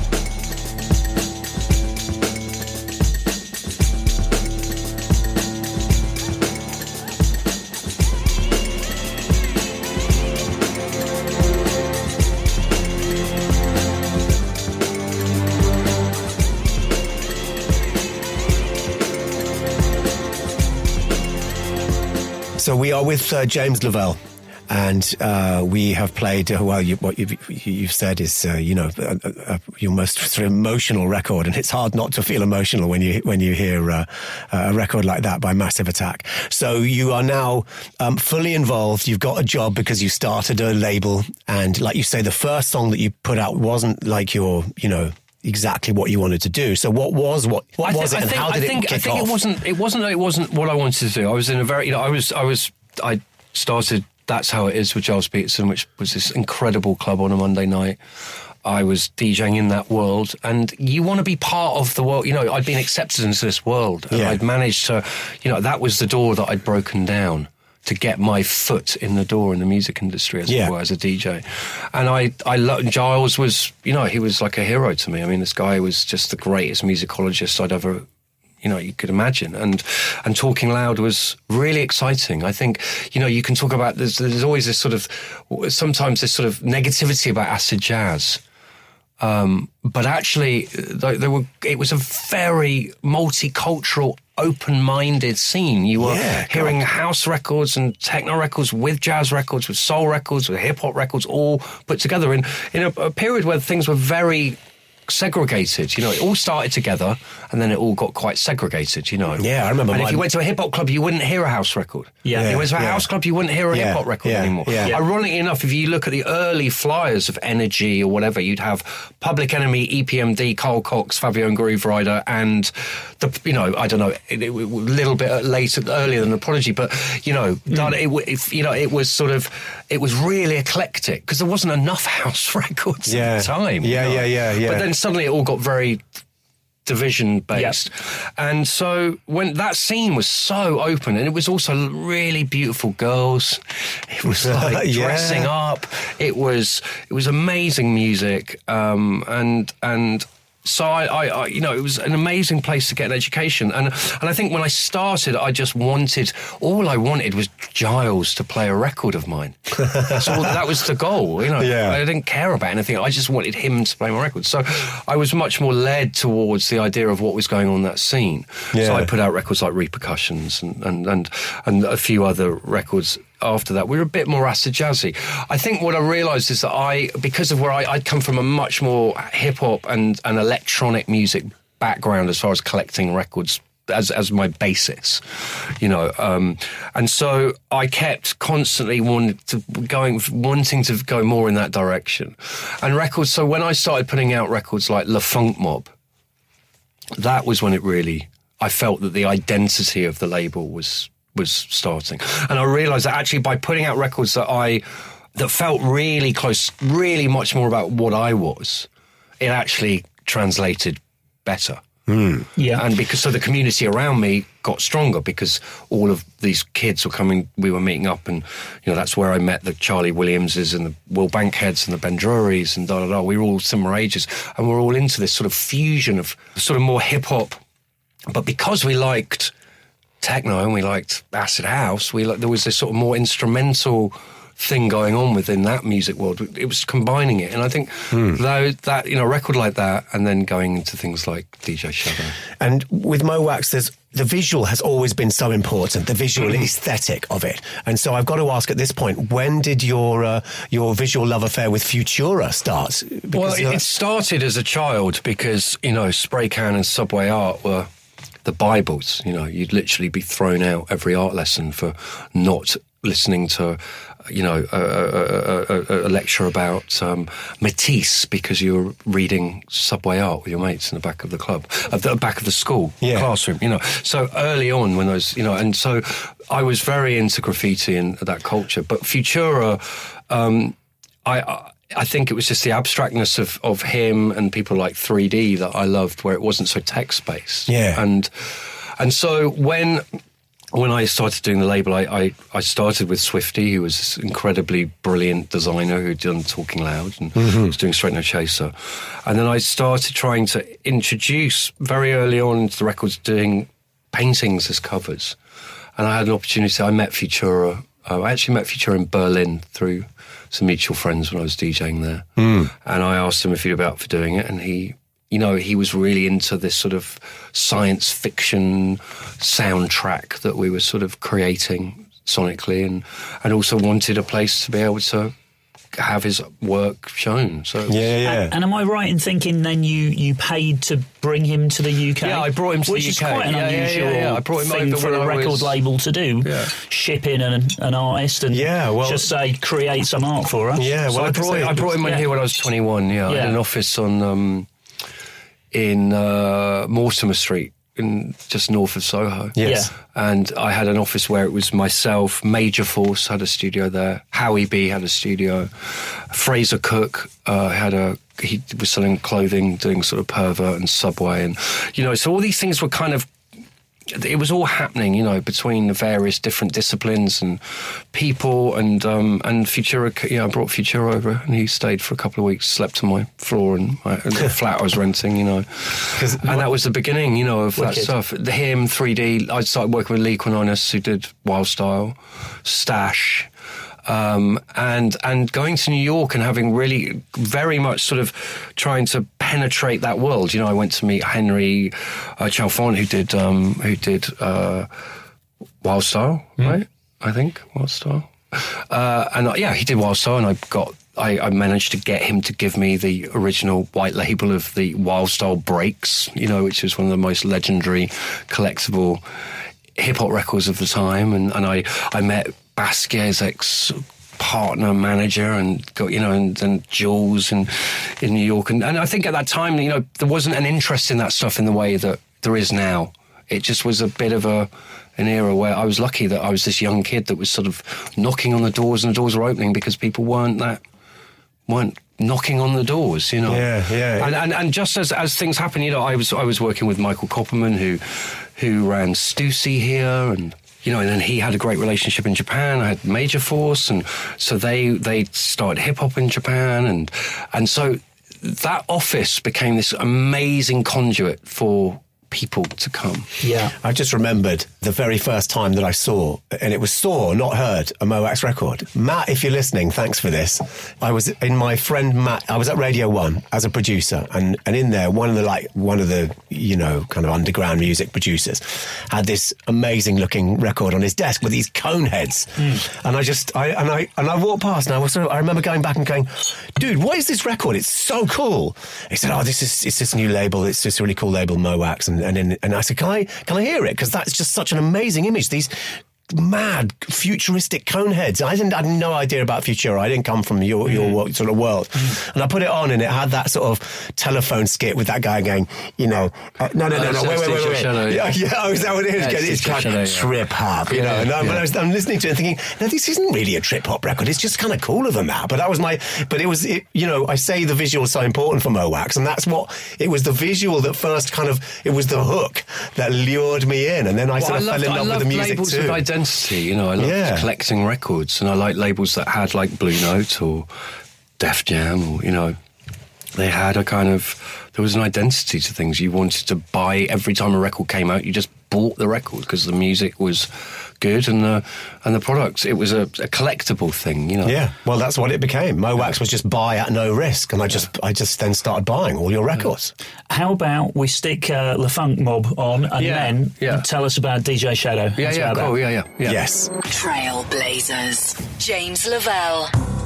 So we are with uh, James Lavelle, and uh, we have played. Uh, well, you, what you've, you've said is, uh, you know, uh, uh, your most sort of emotional record, and it's hard not to feel emotional when you when you hear uh, a record like that by Massive Attack. So you are now um, fully involved. You've got a job because you started a label, and like you say, the first song that you put out wasn't like your, you know, exactly what you wanted to do. So what was what, what I was thi- it, and I think, how did I think, it kick I think off? it wasn't. It wasn't. It wasn't what I wanted to do. I was in a very. You know, I was. I was. I started That's How It Is with Giles Peterson, which was this incredible club on a Monday night. I was DJing in that world, and you want to be part of the world. You know, I'd been accepted into this world, and Yeah. I'd managed to. You know, that was the door that I'd broken down to get my foot in the door in the music industry, as Yeah. it were, as a D J. And I, I lo- Giles was, you know, he was like a hero to me. I mean, this guy was just the greatest musicologist I'd ever, you know, you could imagine. And and Talking Loud was really exciting. I think, you know, you can talk about, there's, there's always this sort of, sometimes this sort of negativity about acid jazz. Um, but actually, there, there were, it was a very multicultural, open-minded scene. You were Yeah, hearing God. house records and techno records with jazz records, with soul records, with hip-hop records, all put together in, in a, a period where things were very segregated. You know, it all started together, and then it all got quite segregated. You know. Yeah, I remember. And my... if you went to a hip hop club, you wouldn't hear a house record. Yeah. If you went to a yeah. house club, you wouldn't hear a Yeah. hip hop record Yeah. anymore. Yeah. Yeah. Ironically enough, if you look at the early flyers of Energy or whatever, you'd have Public Enemy, E P M D, Carl Cox, Fabio and Groove Rider, and the you know I don't know a little bit later, earlier than the Prodigy, but you know mm. it, it you know it was sort of it was really eclectic because there wasn't enough house records yeah. at the time. Yeah, you know? yeah, yeah, yeah. But then suddenly it all got very division based. Yep. And so when that scene was so open, and it was also really beautiful girls, it was like yeah. dressing up, it was it was amazing music, um, and and so I, I, I, you know, it was an amazing place to get an education, and and I think when I started, I just wanted, all I wanted was Giles to play a record of mine. That's all. That was the goal, you know. Yeah. I didn't care about anything. I just wanted him to play my record. So I was much more led towards the idea of what was going on in that scene. Yeah. So I put out records like Repercussions and and and, and a few other records. After that, we were a bit more acid jazzy. I think what I realised is that I, because of where I, I'd come from a much more hip hop and, and electronic music background as far as collecting records as as my basis, you know, um, and so I kept constantly wanting to going wanting to go more in that direction, and records. So when I started putting out records like La Funk Mob, that was when it really I felt that the identity of the label was. was starting. And I realised that actually by putting out records that I that felt really close, really much more about what I was, it actually translated better. Mm. Yeah. And because so the community around me got stronger because all of these kids were coming, we were meeting up, and you know that's where I met the Charlie Williamses and the Will Bankheads and the Ben Drurys and da da da. We were all similar ages, and we're all into this sort of fusion of sort of more hip hop, but because we liked techno and we liked acid house, we like there was this sort of more instrumental thing going on within that music world. It was combining it, and I think mm. though that you know a record like that, and then going into things like D J Shadow. And with Mo Wax, there's the visual has always been so important, the visual mm. aesthetic of it. And so I've got to ask at this point, when did your uh, your visual love affair with Futura start? Because well, it, uh, it started as a child because you know Spray Can and Subway Art were the Bibles. You know, you'd literally be thrown out every art lesson for not listening to, you know, a, a, a, a lecture about um, Matisse because you were reading Subway Art with your mates in the back of the club, at the back of the school yeah. classroom, you know. So early on when those, you know, and so I was very into graffiti and that culture. But Futura, um, I... I I think it was just the abstractness of, of him and people like three D that I loved, where it wasn't so text-based. Yeah. And and so when when I started doing the label, I, I, I started with Swifty, who was this incredibly brilliant designer who'd done Talking Loud and mm-hmm. was doing Straight No Chaser. And then I started trying to introduce, very early on into the records, doing paintings as covers. And I had an opportunity. I met Futura. Uh, I actually met Futura in Berlin through some mutual friends when I was DJing there. Mm. And I asked him if he'd be up for doing it, and he, you know, he was really into this sort of science fiction soundtrack that we were sort of creating sonically, and, and also wanted a place to be able to have his work shown. So yeah, yeah. And, and am I right in thinking then you, you paid to bring him to the U K? Yeah, I brought him to which the U K. Which is quite an yeah, unusual yeah, yeah, yeah. I brought him thing over for a when I record was... label to do. Yeah. Ship in an, an artist and yeah, well, just say, create some art for us. Yeah, well, so I, brought, I brought him in yeah. here when I was twenty-one, yeah. I yeah. had an office on um, in uh, Mortimer Street, in just north of Soho. Yes. Yeah. And I had an office where it was myself, Major Force had a studio there, Howie B had a studio, Fraser Cook uh, had a, he was selling clothing, doing sort of Pervert and Subway, and, you know, so all these things were kind of, it was all happening, you know, between the various different disciplines and people, and um, and Futura, yeah, I brought Futura over, and he stayed for a couple of weeks, slept on my floor and my and the flat I was renting, you know, and that was the beginning, you know, of Wicked. that stuff. Him, three D. I started working with Lee Quinones, who did Wild Style, Stash. Um, and and going to New York and having really very much sort of trying to penetrate that world. You know, I went to meet Henry uh, Chalfant, who did um, who did uh, Wild Style, mm. right? I think Wild Style. Uh, and uh, yeah, he did Wild Style, and I got I, I managed to get him to give me the original white label of the Wild Style Breaks, you know, which is one of the most legendary collectible hip-hop records of the time. And, and I, I met Basquiat's ex partner manager and got, you know, and, and Jules in, in New York. And, and I think at that time, you know, there wasn't an interest in that stuff in the way that there is now. It just was a bit of a an era where I was lucky that I was this young kid that was sort of knocking on the doors, and the doors were opening because people weren't that weren't knocking on the doors, you know. Yeah, yeah. And and, and just as, as things happen, you know, I was I was working with Michael Kopperman, who who ran Stussy here, and you know, and then he had a great relationship in Japan. I had Major Force, and so they they started hip hop in Japan, and and so that office became this amazing conduit for people to come. Yeah. I just remembered the very first time that I saw, and it was saw, not heard, a Mowax record. Matt, if you're listening, thanks for this. I was in my friend Matt, I was at Radio One as a producer, and, and in there, one of the, like, one of the, you know, kind of underground music producers had this amazing looking record on his desk with these cone heads. Mm. And I just, I, and I, and I walked past, and I was sort of, I remember going back and going, dude, what is this record? It's so cool. He said, oh, this is, it's this new label. It's this really cool label, Mowax. And And, in, and I said, can I can I hear it? Because that's just such an amazing image. These mad, futuristic cone heads. I didn't I had no idea about Futura. I didn't come from your, your mm. sort of world. Mm. And I put it on, and it had that sort of telephone skit with that guy going, you know, uh, no, no, no, oh, no, wait, wait, wait, wait. Shadow, yeah. yeah, yeah, oh, is that what it is? Yeah, it's it's kind shadow, of yeah. trip hop, you yeah, know. And I, yeah. when I was, I'm listening to it and thinking, no, this isn't really a trip hop record. It's just kind of cooler than that. But that was my, but it was, it, you know, I say the visual is so important for Mowax, and that's what, it was the visual that first kind of, it was the hook that lured me in. And then I well, sort of I loved, fell in love I with the music labels too. Of identity, you know, I loved Yeah. collecting records, and I like labels that had like Blue Note or Def Jam, or, you know, they had a kind of, there was an identity to things. You wanted to buy every time a record came out. You just bought the record because the music was good, and the and the products. It was a, a collectible thing, you know. Yeah, well, that's what it became. Mowax was just buy at no risk, and I just I just then started buying all your records. How about we stick uh, Le Funk Mob on, and Yeah, then yeah. tell us about D J Shadow. Yeah, How's yeah, about cool, that? yeah, yeah, yeah. Yes. Trailblazers. James Lavelle.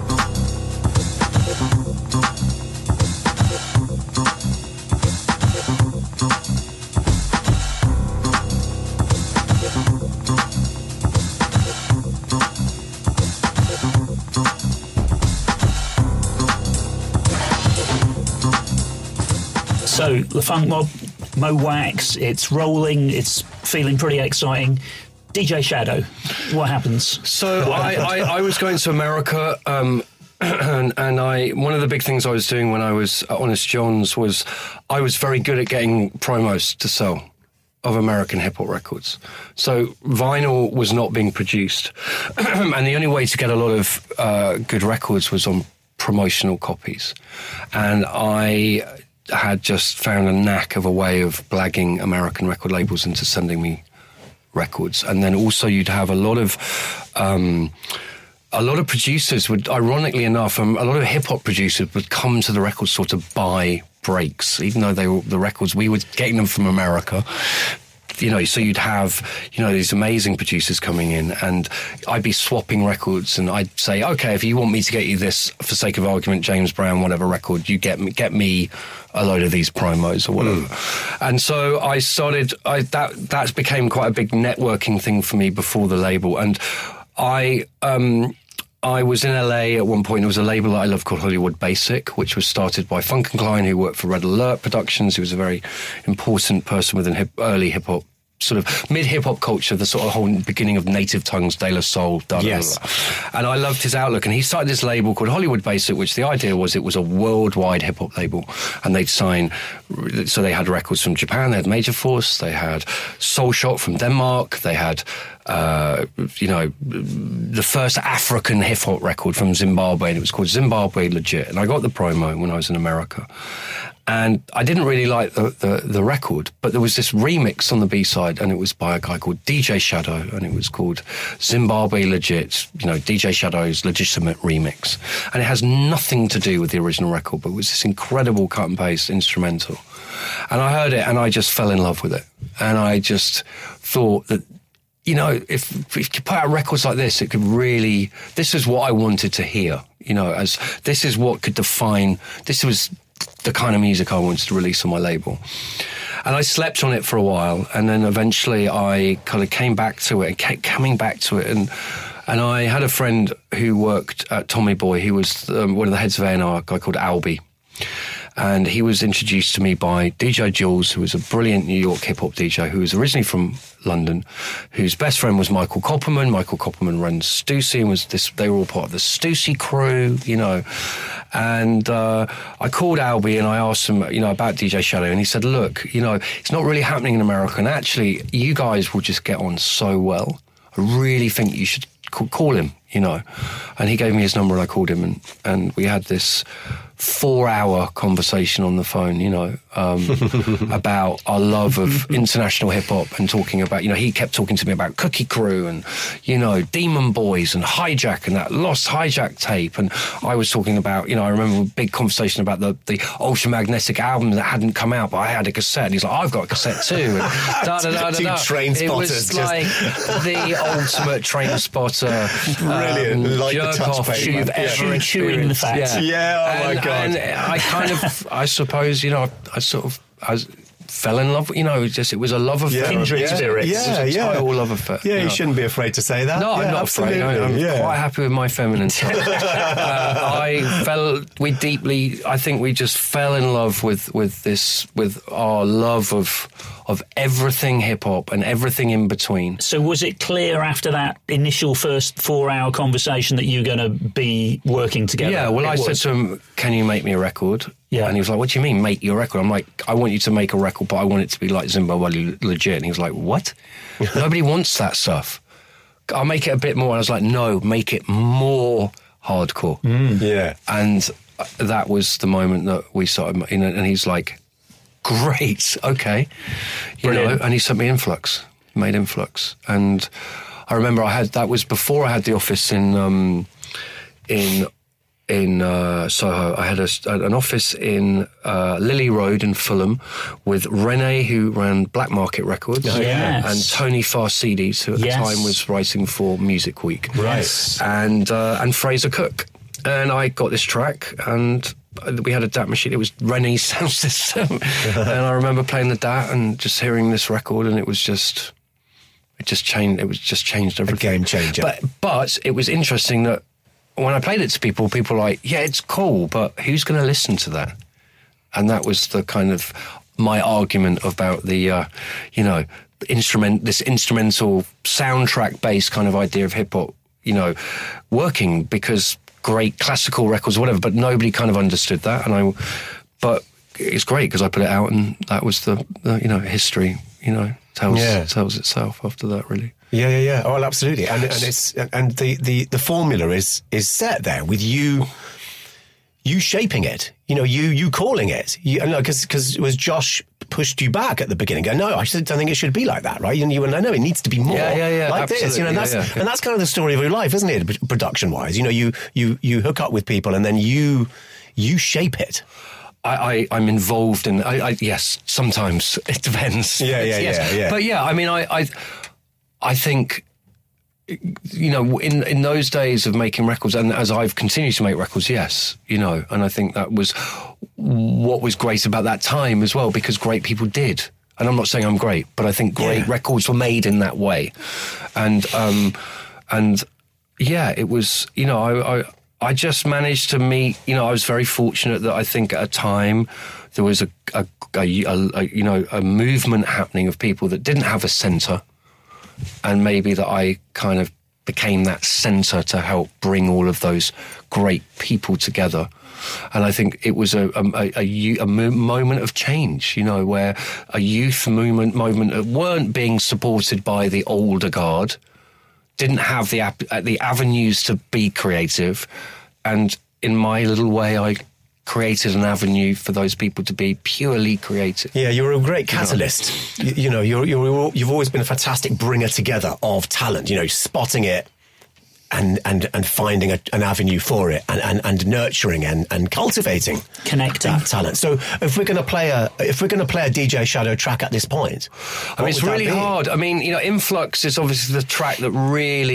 So, Le Funk Mob, Mowax, it's rolling, it's feeling pretty exciting. D J Shadow, what happens? So I, I, I was going to America, um, and, and I one of the big things I was doing when I was at Honest John's was I was very good at getting promos to sell of American hip-hop records. So vinyl was not being produced, and the only way to get a lot of uh, good records was on promotional copies. And I had just found a knack of a way of blagging American record labels into sending me records. And then also you'd have a lot of um, a lot of producers would, ironically enough, um, a lot of hip-hop producers would come to the record store to buy breaks, even though they were the records, we were getting them from America. You know, so you'd have, you know, these amazing producers coming in, and I'd be swapping records, and I'd say, okay, if you want me to get you this, for sake of argument, James Brown, whatever record, you get me, get me a load of these promos or whatever. Mm. And so I started, I, that, that became quite a big networking thing for me before the label. And I, um, I was in L A at one point. There was a label that I love called Hollywood Basic, which was started by Funk and Klein, who worked for Red Alert Productions. He was a very important person within hip, early hip-hop, sort of mid-hip-hop culture, the sort of whole beginning of Native Tongues, De La Soul, da, da, yes. da, da. And I loved his outlook. And he started this label called Hollywood Basic, which the idea was it was a worldwide hip-hop label. And they'd sign, so they had records from Japan, they had Major Force, they had Soul Shot from Denmark, they had... Uh, you know, the first African hip-hop record from Zimbabwe, and it was called Zimbabwe Legit. And I got the promo when I was in America. And I didn't really like the, the, the record, but there was this remix on the B-side, and it was by a guy called D J Shadow, and it was called Zimbabwe Legit, you know, D J Shadow's legitimate remix. And it has nothing to do with the original record, but it was this incredible cut and paste instrumental. And I heard it, and I just fell in love with it. And I just thought that, you know, if, if you put out records like this, it could really, this is what I wanted to hear. you know, as this is what could define, this was the kind of music I wanted to release on my label. And I slept on it for a while, and then eventually I kind of came back to it and kept coming back to it. And and I had a friend who worked at Tommy Boy. He was um, one of the heads of A and R, a guy called Albie. And he was introduced to me by D J Jules, who was a brilliant New York hip-hop D J who was originally from London, whose best friend was Michael Kopperman. Michael Kopperman runs Stussy, and was this, they were all part of the Stussy crew, you know. And uh, I called Albie and I asked him, you know, about D J Shadow, and he said, look, you know, it's not really happening in America, and actually, you guys will just get on so well. I really think you should call him, you know. And he gave me his number and I called him, and, and we had this four-hour conversation on the phone, you know, um, about our love of international hip-hop, and talking about, you know, he kept talking to me about Cookie Crew and, you know, Demon Boys and Hijack and that Lost Hijack tape. And I was talking about, you know, I remember a big conversation about the, the Ultramagnetic album that hadn't come out, but I had a cassette. And he's like, I've got a cassette too. And da, da, da, da, Two da. train It spotters. was just... like the ultimate train spotter. Brilliant. Um, Like the jerk touch off paper. you've Yeah. ever Chewing the fat. experienced. Yeah, oh my and, God. And I kind of, I suppose, you know, I, I sort of, I was, fell in love. You know, it just it was a love affair. Kindred yeah, spirits. Yeah, it was a yeah. total love affair. Yeah, you you know. shouldn't be afraid to say that. No, I'm yeah, not absolutely. afraid. I'm yeah. quite happy with my feminine side. uh, I fell. We deeply. I think we just fell in love with with this, with our love of of everything hip hop and everything in between. So was it clear after that initial first four-hour conversation that you were going to be working together? Yeah. Well, It I was. said to him, "Can you make me a record?" Yeah. And he was like, "What do you mean, make your record?" I'm like, "I want you to make a record, but I want it to be like Zimbabwe legit." And he was like, "What? Nobody wants that stuff. I'll make it a bit more." And I was like, "No, make it more hardcore." Yeah. And that was the moment that we started, you know, and he's like, "Great, okay." You Brilliant. know, and he sent me Influx, made Influx. And I remember I had, that was before I had the office in, um, in, in uh, Soho. I had a, an office in uh, Lily Road in Fulham with Renee, who ran Black Market Records, Yes. and Tony Farcides, who at Yes. the time was writing for Music Week, Right. and uh, and Fraser Cook. And I got this track, and we had a D A T machine. It was Renee's sound system, and I remember playing the D A T and just hearing this record, and it was just, it just changed. It was just changed everything. A game changer. But but it was interesting that when I played it to people, people were like, "Yeah, it's cool, but who's going to listen to that?" And that was the kind of my argument about the, uh, you know, instrument, this instrumental soundtrack-based kind of idea of hip hop, you know, working, because great classical records, whatever, but nobody kind of understood that. And I, but it's great because I put it out, and that was the, the you know, history, you know, tells Yeah. tells itself after that, really. Yeah, yeah, yeah. Oh, well, absolutely. And and it's and the, the, the formula is is set there with you you shaping it. You know, you you calling it. You know, because because it was Josh pushed you back at the beginning. Go, no, I just don't think it should be like that, right? And you went, I know it needs to be more Yeah, yeah, yeah, like this. You know, and that's absolutely, yeah, yeah. and that's kind of the story of your life, isn't it? Production wise, you know, you you you hook up with people and then you you shape it. I, I, I'm involved in. I, I, yes, sometimes it depends. Yeah, yeah, yes. yeah, yeah. But yeah, I mean, I, I, I think, you know, in in those days of making records, and as I've continued to make records, yes, you know, and I think that was what was great about that time as well, because great people did. And I'm not saying I'm great, but I think great Yeah. records were made in that way, and um, and yeah, it was. You know, I. I I just managed to meet, you know, I was very fortunate that I think at a time there was a, a, a, a, you know, a movement happening of people that didn't have a centre, and maybe that I kind of became that centre to help bring all of those great people together. And I think it was a, a, a, a moment of change, you know, where a youth movement, movement that weren't being supported by the older guard, didn't have the the avenues to be creative, and in my little way, I created an avenue for those people to be purely creative. Yeah, you're a great catalyst. You, you know, you're, you're you've always been a fantastic bringer together of talent. You know, spotting it and and and finding a, an avenue for it, and, and, and nurturing and, and cultivating Connecting. that talent. So, if we're going to play a if we're going to play a D J Shadow track at this point, I mean, it's really hard. I mean, you know, Influx is obviously the track that really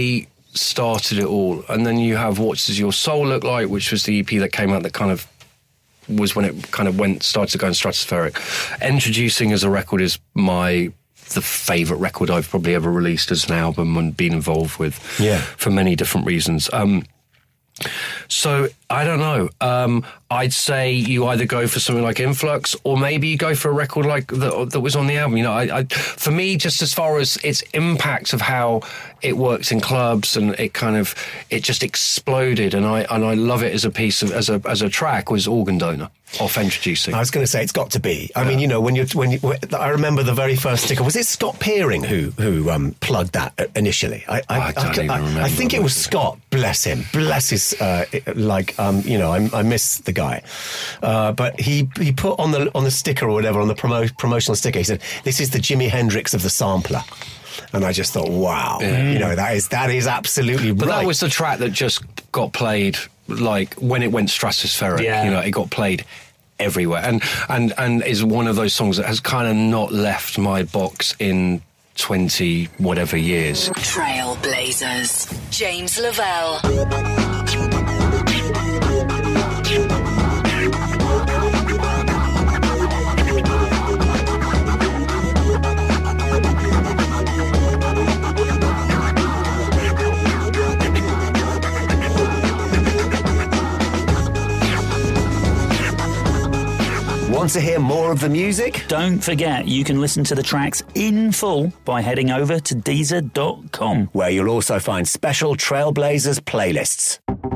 started it all. And then you have What Does Your Soul Look Like, which was the E P that came out that kind of was when it kind of went started to go in stratospheric. Introducing as a record is my the favourite record I've probably ever released as an album and been involved with Yeah. for many different reasons. Um, so, I don't know. Um, I'd say you either go for something like Influx or maybe you go for a record like that, that was on the album. You know, I, I, for me, just as far as its impact of how it works in clubs and it kind of, it just exploded and I and I love it as a piece of, as a as a track was Organ Donor off Introducing. I was going to say it's got to be. I mean, you know, when you when you, I remember the very first sticker. Was it Scott Peering who who um, plugged that initially? I I, I don't I, even I, remember. I think it was Scott. Bless him. Bless his uh, like um, you know I, I miss the guy, uh, but he he put on the on the sticker or whatever on the promo, promotional sticker. He said, "This is the Jimi Hendrix of the sampler." And I just thought, wow, Yeah. you know, that is that is absolutely But right. that was the track that just got played, like, when it went stratospheric, Yeah. you know, it got played everywhere. And, and, and is one of those songs that has kind of not left my box in twenty whatever years. Trailblazers. James Lavelle. Want to hear more of the music? Don't forget, you can listen to the tracks in full by heading over to Deezer dot com. Where you'll also find special Trailblazers playlists.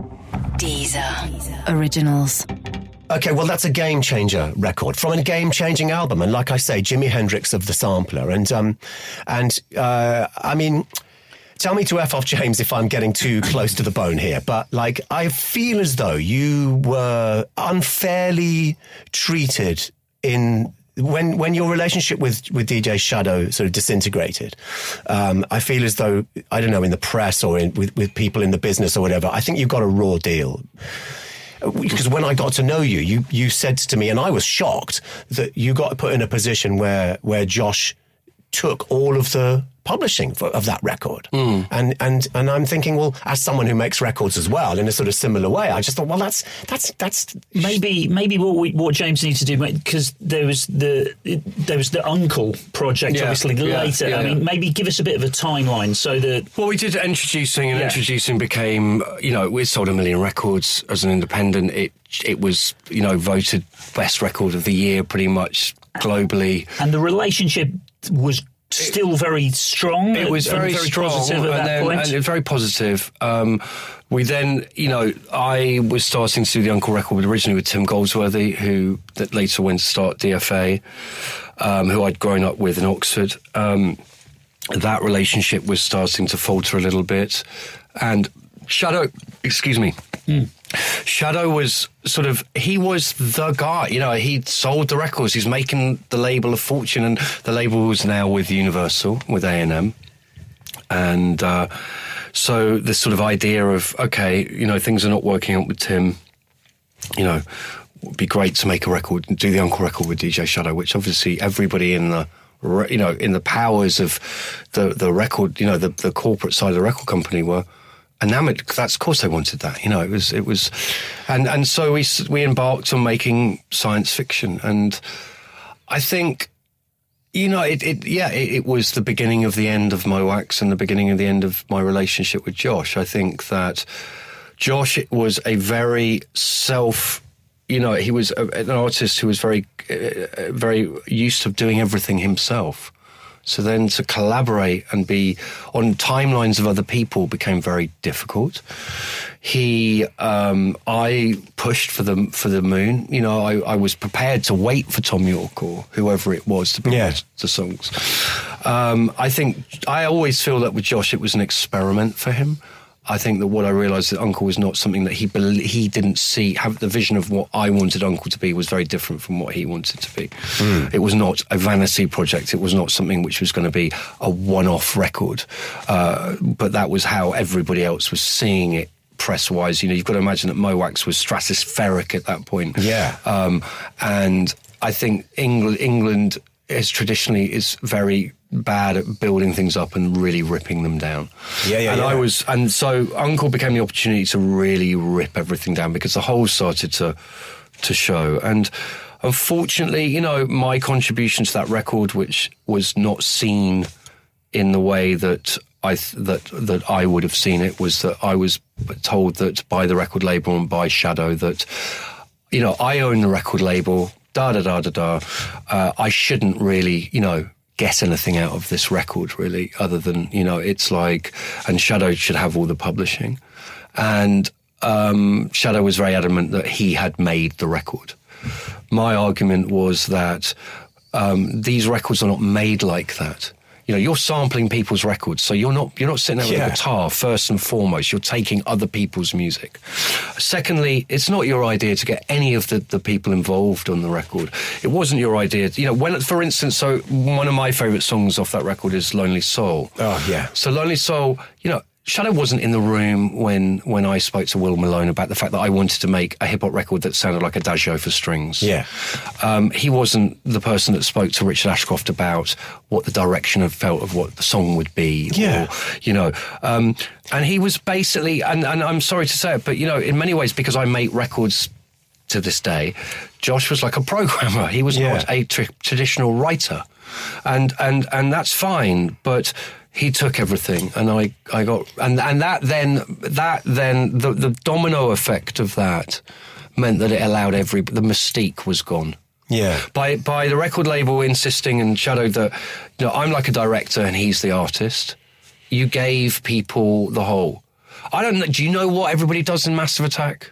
Deezer. Originals. Okay, well, that's a game-changer record from a game-changing album. And like I say, Jimi Hendrix of the Sampler. And, um, and uh, I mean... Tell me to F off, James, if I'm getting too close to the bone here. But, like, I feel as though you were unfairly treated in... When when your relationship with, with D J Shadow sort of disintegrated, um, I feel as though, I don't know, in the press or in, with, with people in the business or whatever, I think you got a raw deal. Because when I got to know you, you, you said to me, and I was shocked, that you got put in a position where, where Josh took all of the publishing for, of that record. Mm. And, and, and I'm thinking, well, as someone who makes records as well, in a sort of similar way, I just thought, well, that's, that's, that's... Maybe, maybe what we, what James needs to do, because there was the, there was the Uncle project, Yeah, obviously, yeah, later. yeah, I mean, yeah. maybe give us a bit of a timeline so that... Well, we did Introducing, and Yeah. Introducing became, you know, we sold a million records as an independent. It, it was, you know, voted best record of the year pretty much globally. And the relationship was still very strong. It was and very, very strong, positive at and that then, point. and it was very positive. Um, we then, you know, I was starting to do the Uncle record originally with Tim Goldsworthy, who that later went to start D F A, um, who I'd grown up with in Oxford. Um, that relationship was starting to falter a little bit, and Shadow, excuse me. Mm. Shadow was sort of, he was the guy, you know, he'd sold the records, he's making the label a fortune, and the label was now with Universal, with A and M. And uh, so this sort of idea of, okay, you know, things are not working out with Tim, you know, it would be great to make a record, do the Uncle record with D J Shadow, which obviously everybody in the, you know, in the powers of the, the record, you know, the, the corporate side of the record company were enamored. That's, of course they wanted that, you know, it was, it was, and, and so we, we embarked on making science fiction. And I think, you know, it, it yeah, it, it was the beginning of the end of my wax and the beginning of the end of my relationship with Josh. I think that Josh was a very self, you know, he was a, an artist who was very, uh, very used to doing everything himself. So then to collaborate and be on timelines of other people became very difficult. He, um, I pushed for the for the moon. You know, I, I was prepared to wait for Tom York or whoever it was to produce Yeah. the songs. Um, I think I always feel that with Josh, it was an experiment for him. I think that what I realised that Uncle was not something that he bel he didn't see. Have the vision of what I wanted Uncle to be was very different from what he wanted to be. Mm. It was not a vanity project. It was not something which was going to be a one-off record. Uh, but that was how everybody else was seeing it. Press-wise, you know, you've got to imagine that Mowax was stratospheric at that point. Yeah. Um, and I think England, England is traditionally is very bad at building things up and really ripping them down. Yeah, yeah, and yeah. I was, and so Uncle became the opportunity to really rip everything down because the holes started to to show. And unfortunately, you know, my contribution to that record, which was not seen in the way that I th- that that I would have seen it, was that I was told that by the record label and by Shadow that, you know, I own the record label. Da da da da da. Uh, I shouldn't really, you know, get anything out of this record, really, other than, you know, it's like, and Shadow should have all the publishing. And um, Shadow was very adamant that he had made the record. My argument was that um, these records are not made like that. You know, you're sampling people's records, so you're not you're not sitting there with Yeah. a guitar first and foremost. You're taking other people's music. Secondly, it's not your idea to get any of the, the people involved on the record. It wasn't your idea. You know, when, for instance, so one of my favourite songs off that record is Lonely Soul. Oh, yeah. So Lonely Soul, you know, Shadow wasn't in the room when, when I spoke to Will Malone about the fact that I wanted to make a hip-hop record that sounded like Adagio for strings. Yeah. Um, he wasn't the person that spoke to Richard Ashcroft about what the direction of felt of what the song would be. Yeah. Or, you know, um, and he was basically, and, and I'm sorry to say it, but, you know, in many ways, because I make records to this day, Josh was like a programmer. He was Yeah. not a tr- traditional writer. And, and, and that's fine, but he took everything, and I, I got, and, and that then, that then, the, the domino effect of that meant that it allowed every, the mystique was gone. Yeah. By, by the record label insisting and Shadow that, you know, I'm like a director and he's the artist, you gave people the whole. I don't know, do you know what everybody does in Massive Attack?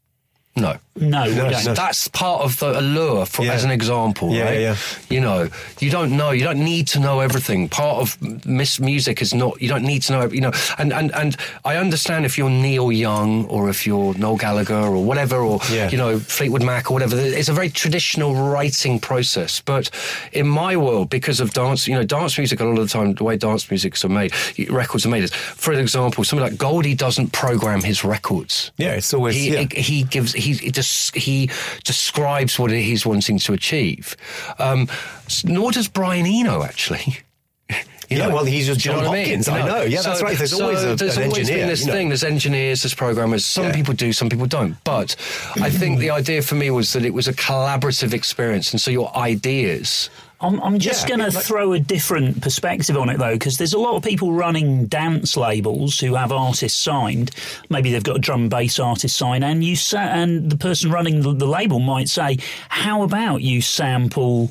No. No, we No, don't. no. That's part of the allure, for, Yeah. as an example, Yeah, right? yeah. You know, you don't know, you don't need to know everything. Part of miss music is not, you don't need to know, you know, and, and, and I understand if you're Neil Young or if you're Noel Gallagher or whatever, or, Yeah. you know, Fleetwood Mac or whatever. It's a very traditional writing process. But in my world, because of dance, you know, dance music, a lot of the time, the way dance musics are made, records are made is, for example, somebody like Goldie doesn't program his records. Yeah, it's always, He, yeah. he gives, he, he just, he describes what he's wanting to achieve. Um, nor does Brian Eno, actually. You Yeah, well, he's just do you know John what I mean? Hopkins, I You know. Yeah, that's right. There's always a- there's an always engineer, been this you know. thing. There's engineers, there's programmers. Some Yeah. people do, some people don't. But I think the idea for me was that it was a collaborative experience, and so your ideas. I'm, I'm just Yeah, going to like- throw a different perspective on it, though, because there's a lot of people running dance labels who have artists signed. Maybe they've got a drum and bass artist signed, and you sa- and the person running the, the label might say, "How about you sample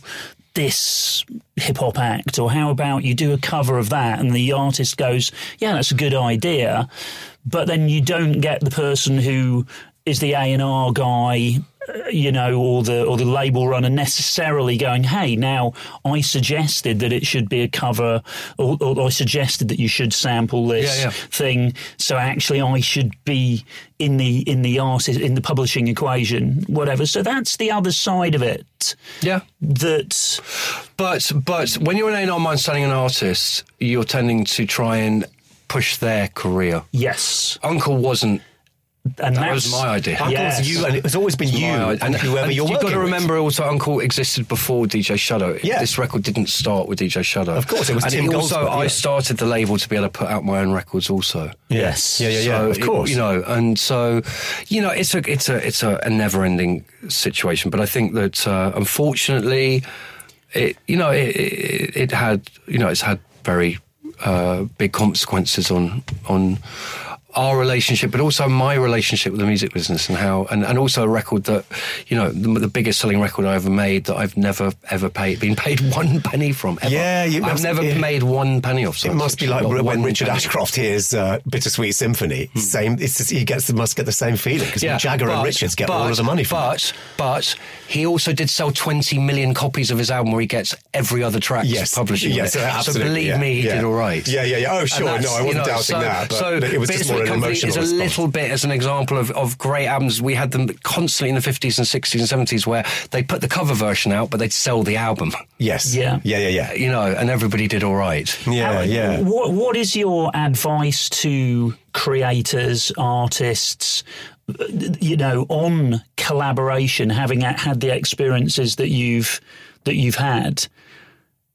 this hip hop act, or how about you do a cover of that?" And the artist goes, "Yeah, that's a good idea," but then you don't get the person who is the A and R guy, uh, you know, or the or the label runner necessarily going, "Hey, now I suggested that it should be a cover, or, or I suggested that you should sample this Yeah, yeah. thing. So actually, I should be in the in the artist in the publishing equation, whatever." So that's the other side of it. Yeah. That But but when you're an A and R man selling an artist, you're tending to try and push their career. yes, Uncle wasn't. and That that's was my idea. Uncle's Yes. you, and it's always been you My- and, whoever and you're you've working got to with. remember also Uncle existed before D J Shadow. Yeah. This record didn't start with D J Shadow. Of course, it was and Tim it also, Goldsworth, I yeah. started the label to be able to put out my own records also. Yes. Yeah, yeah, yeah. So of it- course. you know, and so, you know, it's a, it's a, it's a, a never-ending situation. But I think that, uh, unfortunately, it, you know, it, it, it had, you know, it's had very uh, big consequences on on our relationship, but also my relationship with the music business, and how, and, and also a record that, you know, the, the biggest selling record I ever made that I've never ever paid been paid one penny from. Ever. Yeah, you I've must- never yeah. made one penny off. It must be like Not when one Richard penny. Ashcroft hears uh, Bittersweet Symphony. Same, it's just, he gets must get the same feeling because Jagger and but- Richards get but, all of the money from it. But, but he also did sell twenty million copies of his album where he gets every other track Yes, publishing. yes, it. So absolutely, believe yeah, me, he yeah. did all right. Yeah, yeah, yeah. Oh, And sure, that's, no, I you wasn't know, doubting so, that, but so it was just more Bittersweet an Company emotional is a response. little bit as an example of, of great albums. We had them constantly in the fifties and sixties and seventies where they put the cover version out, but they'd sell the album. Yes. Yeah. Yeah, yeah, yeah. You know, and everybody did all right. Yeah, How- yeah. What What is your advice to creators, artists, uh, you know, on collaboration, having had the experiences that you've that you've had?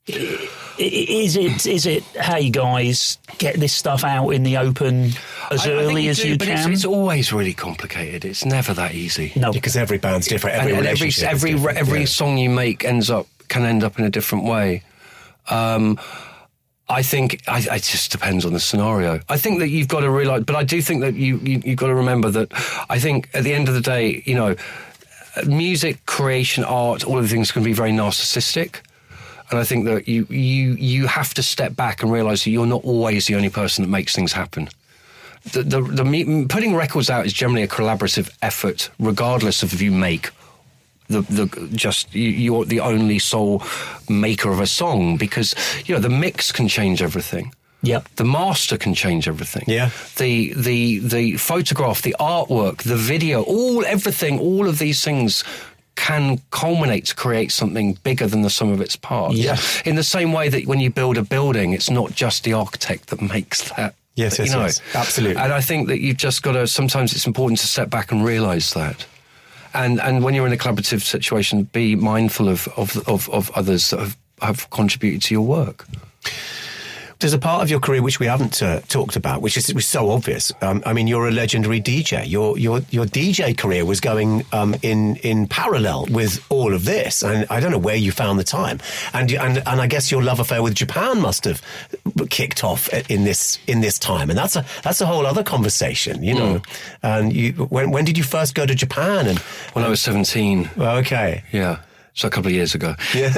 Is it is it hey guys, get this stuff out in the open as I, I early think as do, you but can? It's, it's always really complicated. It's never that easy. No, because every band's different. Every and, and every relationship is every different, every yeah. song you make ends up can end up in a different way. Um, I think I, it just depends on the scenario. I think that you've got to realise, but I do think that you, you you've got to remember that. I think at the end of the day, you know, music, creation, art, all of the things can be very narcissistic. And I think that you, you, you have to step back and realise that you're not always the only person that makes things happen. The, the, the, putting records out is generally a collaborative effort, regardless of if you make the, the just you, you're the only sole maker of a song, because you know the mix can change everything. Yep. The master can change everything. Yeah. The the the photograph, the artwork, the video, all everything, all of these things can culminate to create something bigger than the sum of its parts. Yeah. In the same way that when you build a building, it's not just the architect that makes that. Yes, you yes, know. yes. Absolutely. And I think that you've just got to, sometimes it's important to step back and realise that. And and when you're in a collaborative situation, be mindful of, of, of, of others that have, have contributed to your work. There's a part of your career which we haven't uh, talked about, which is was so obvious. Um, I mean, you're a legendary D J. Your your your D J career was going um, in in parallel with all of this, and I don't know where you found the time. And and and I guess your love affair with Japan must have kicked off in this in this time, and that's a that's a whole other conversation, you know. Mm. And you, when when did you first go to Japan? And when I was seventeen. Okay. Yeah. So a couple of years ago. Yeah.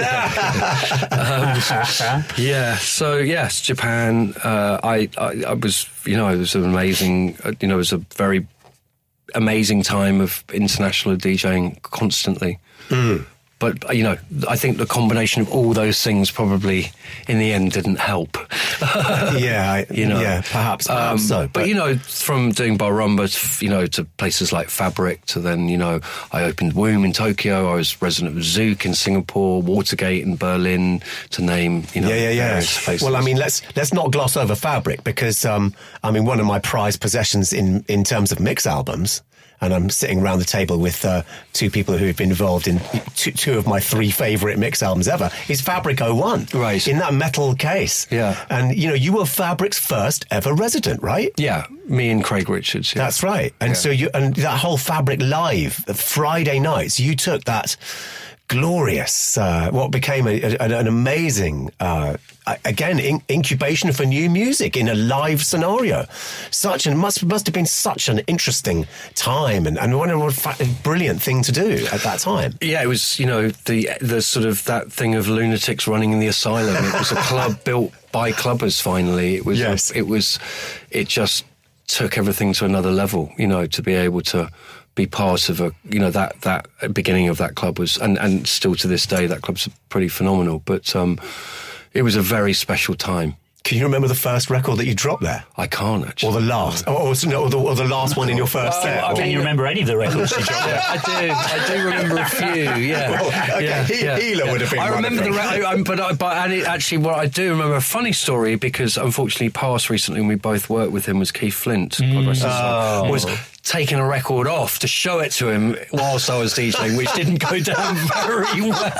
um, yeah. So yes, Japan. Uh, I, I I was you know it was an amazing you know it was a very amazing time of international DJing constantly. Mm. But, you know, I think the combination of all those things probably, in the end, didn't help. yeah, I, you know, yeah, perhaps, perhaps um, so. But, but, you know, from doing Bar Rumba, to, you know, to places like Fabric, to then, you know, I opened Womb in Tokyo, I was resident of Zouk in Singapore, Watergate in Berlin, to name, you know, yeah, yeah, yeah. places. Well, I mean, let's let's not gloss over Fabric, because, um, I mean, one of my prized possessions in, in terms of mix albums, and I'm sitting around the table with uh, two people who've been involved in two, two of my three favourite mix albums ever, is Fabric oh one. Right. In that metal case. Yeah. And, you know, you were Fabric's first ever resident, right? Yeah, me and Craig Richards. Yeah. That's right. And yeah. so you, and that whole Fabric Live, Friday nights, you took that glorious, uh, what became a, a, an amazing, uh, again, in, incubation for new music in a live scenario. Such and must must have been such an interesting time, and, and what a brilliant thing to do at that time. Yeah, it was, you know, the the sort of that thing of lunatics running in the asylum. It was a club built by clubbers. Finally, it was. Yes. It was. It just took everything to another level. You know, to be able to be part of a, you know, that that beginning of that club was, and and still to this day, that club's pretty phenomenal. But um, it was a very special time. Can you remember the first record that you dropped there? I can't actually. Or the last, or, or, no, or, the, or the last one in your first set. Well, can you remember any of the records you dropped there? I do. I do remember a few. Yeah. Well, okay, yeah, he, yeah, Healer yeah. would have been. I remember the, re- I, I, but I, but and it, actually, what I do remember a funny story, because unfortunately he passed recently, and we both worked with him, was Keith Flint. Mm. Oh. Was taking a record off to show it to him whilst I was DJing, which didn't go down very well.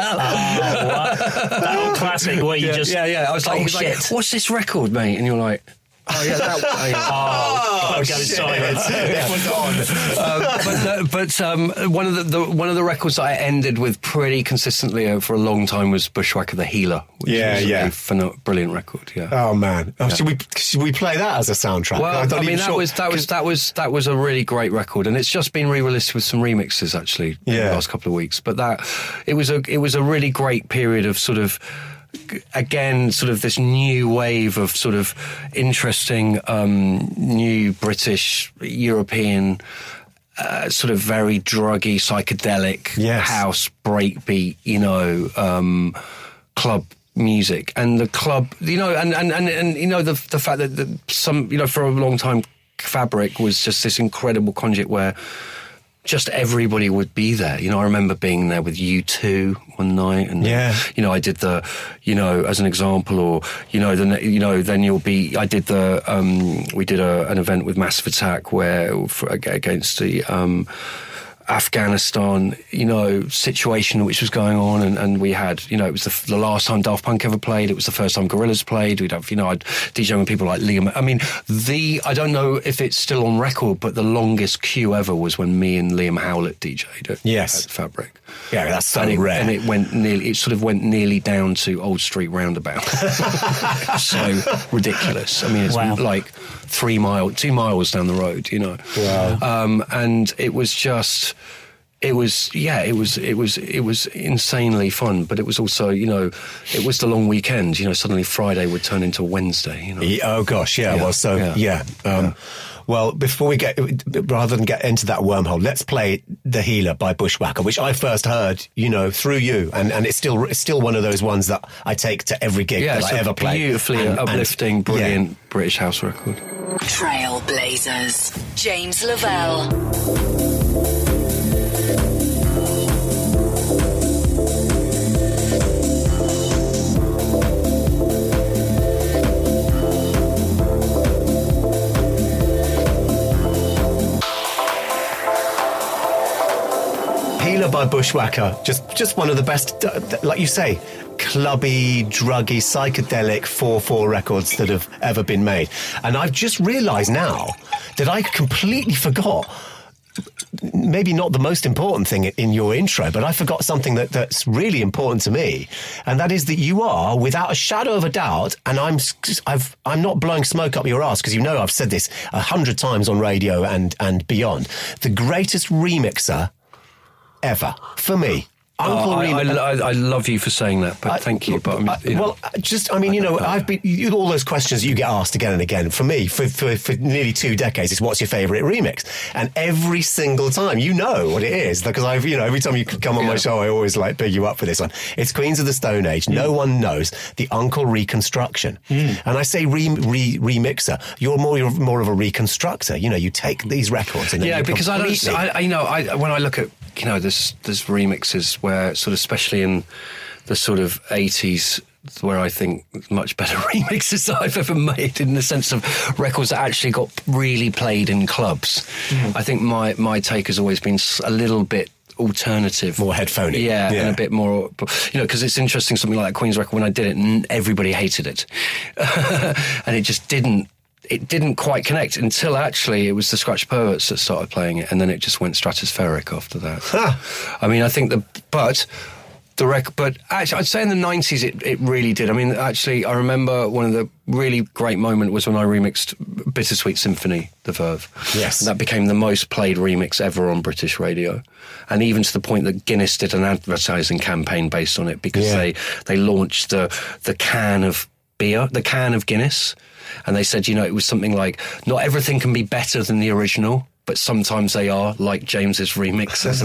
Oh, what? That old classic where you yeah, just yeah, yeah. I was like, oh, he was like, shit. "What's this record, mate?" And you're like, "Oh yeah, that." Oh, Oh, shit. silence. It was on. um, but the, but um, one of the, the one of the records that I ended with pretty consistently uh, for a long time was Bushwhacker the Healer. Which Yeah, was yeah. a pheno- brilliant record. Yeah. Oh man! Oh, Yeah. Should we should we play that as a soundtrack? Well, I'm not I mean even that sure, was that was 'cause- that was that was a really great record, and it's just been re-released with some remixes actually in Yeah. the last couple of weeks. But that it was a it was a really great period of sort of. Again, sort of this new wave of sort of interesting, um, new British, European, uh, sort of very druggy, psychedelic Yes. house, breakbeat, you know, um, club music. And the club, you know, and, and, and, and you know, the the fact that, that some, you know, for a long time, Fabric was just this incredible conduit where just everybody would be there. You know, I remember being there with U two one night, and Yeah. you know, I did the, you know, as an example, or you know, then you know, then you'll be. I did the, um, we did a, an event with Massive Attack where for, against the. Um, Afghanistan, you know, situation which was going on, and, and we had, you know, it was the, the last time Daft Punk ever played. It was the first time Gorillaz played. We'd have, you know, I'd DJing with people like Liam. I mean, the I don't know if it's still on record, but the longest queue ever was when me and Liam Howlett DJ'd at, yes. at Fabric. Yeah, that's so and it, rare. And it went nearly, it sort of went nearly down to Old Street Roundabout. So ridiculous. I mean, it's wow. like three miles, two miles down the road, you know. Wow. Um, and it was just. It was, yeah, it was, it was, it was insanely fun, but it was also, you know, it was the long weekend. You know, suddenly Friday would turn into Wednesday. You know. Yeah, oh gosh, yeah. Yeah, Well, so yeah. yeah. Um, Yeah. Well, before we get, rather than get into that wormhole, let's play "The Healer" by Bushwhacker, which I first heard, you know, through you, and, and it's still it's still one of those ones that I take to every gig Yeah, that it's I a ever play. beautifully And- and- uplifting, brilliant yeah. British house record. Trailblazers. James Lavelle. Healer by Bushwhacker, just just one of the best, uh, like you say, clubby, druggy, psychedelic four four records that have ever been made. And I've just realised now that I completely forgot, maybe not the most important thing in your intro, but I forgot something that, that's really important to me, and that is that you are, without a shadow of a doubt, and I'm I've, I'm not blowing smoke up your ass, because you know I've said this a hundred times on radio and, and beyond, the greatest remixer ever, for me. Uncle Oh, I, Rem- I, I, I love you for saying that, but I- thank you. But I mean, I- you know. well, just I mean, you know, I've been you, all those questions you get asked again and again. For me, for, for for nearly two decades, it's what's your favourite remix, and every single time, you know what it is, because I've you know every time you come on my Yeah. show, I always like big you up for this one. It's Queens of the Stone Age. No one knows the Uncle Reconstruction, and I say re, re, remixer. You're more you're more of a reconstructor. You know, you take these records and then Yeah, you because I don't. completely- I, I you know, I when I look at, you know, there's there's remixes where sort of, especially in the sort of eighties, where I think much better remixes that I've ever made, in the sense of records that actually got really played in clubs. Mm. I think my my take has always been a little bit alternative, more headphoney, yeah, yeah, and a bit more, you know, because it's interesting. Something like that Queen's record, when I did it, n- everybody hated it, and it just didn't. It didn't quite connect until actually it was the Scratch Perverts that started playing it, and then it just went stratospheric after that. Huh. I mean, I think the but the rec, but actually, I'd say in the nineties it, it really did. I mean, actually, I remember one of the really great moment was when I remixed Bittersweet Symphony, The Verve. Yes, and that became the most played remix ever on British radio, and even to the point that Guinness did an advertising campaign based on it, because Yeah. they they launched the the can of beer, the can of Guinness. And they said, you know, it was something like, not everything can be better than the original, but sometimes they are, like James's remixes.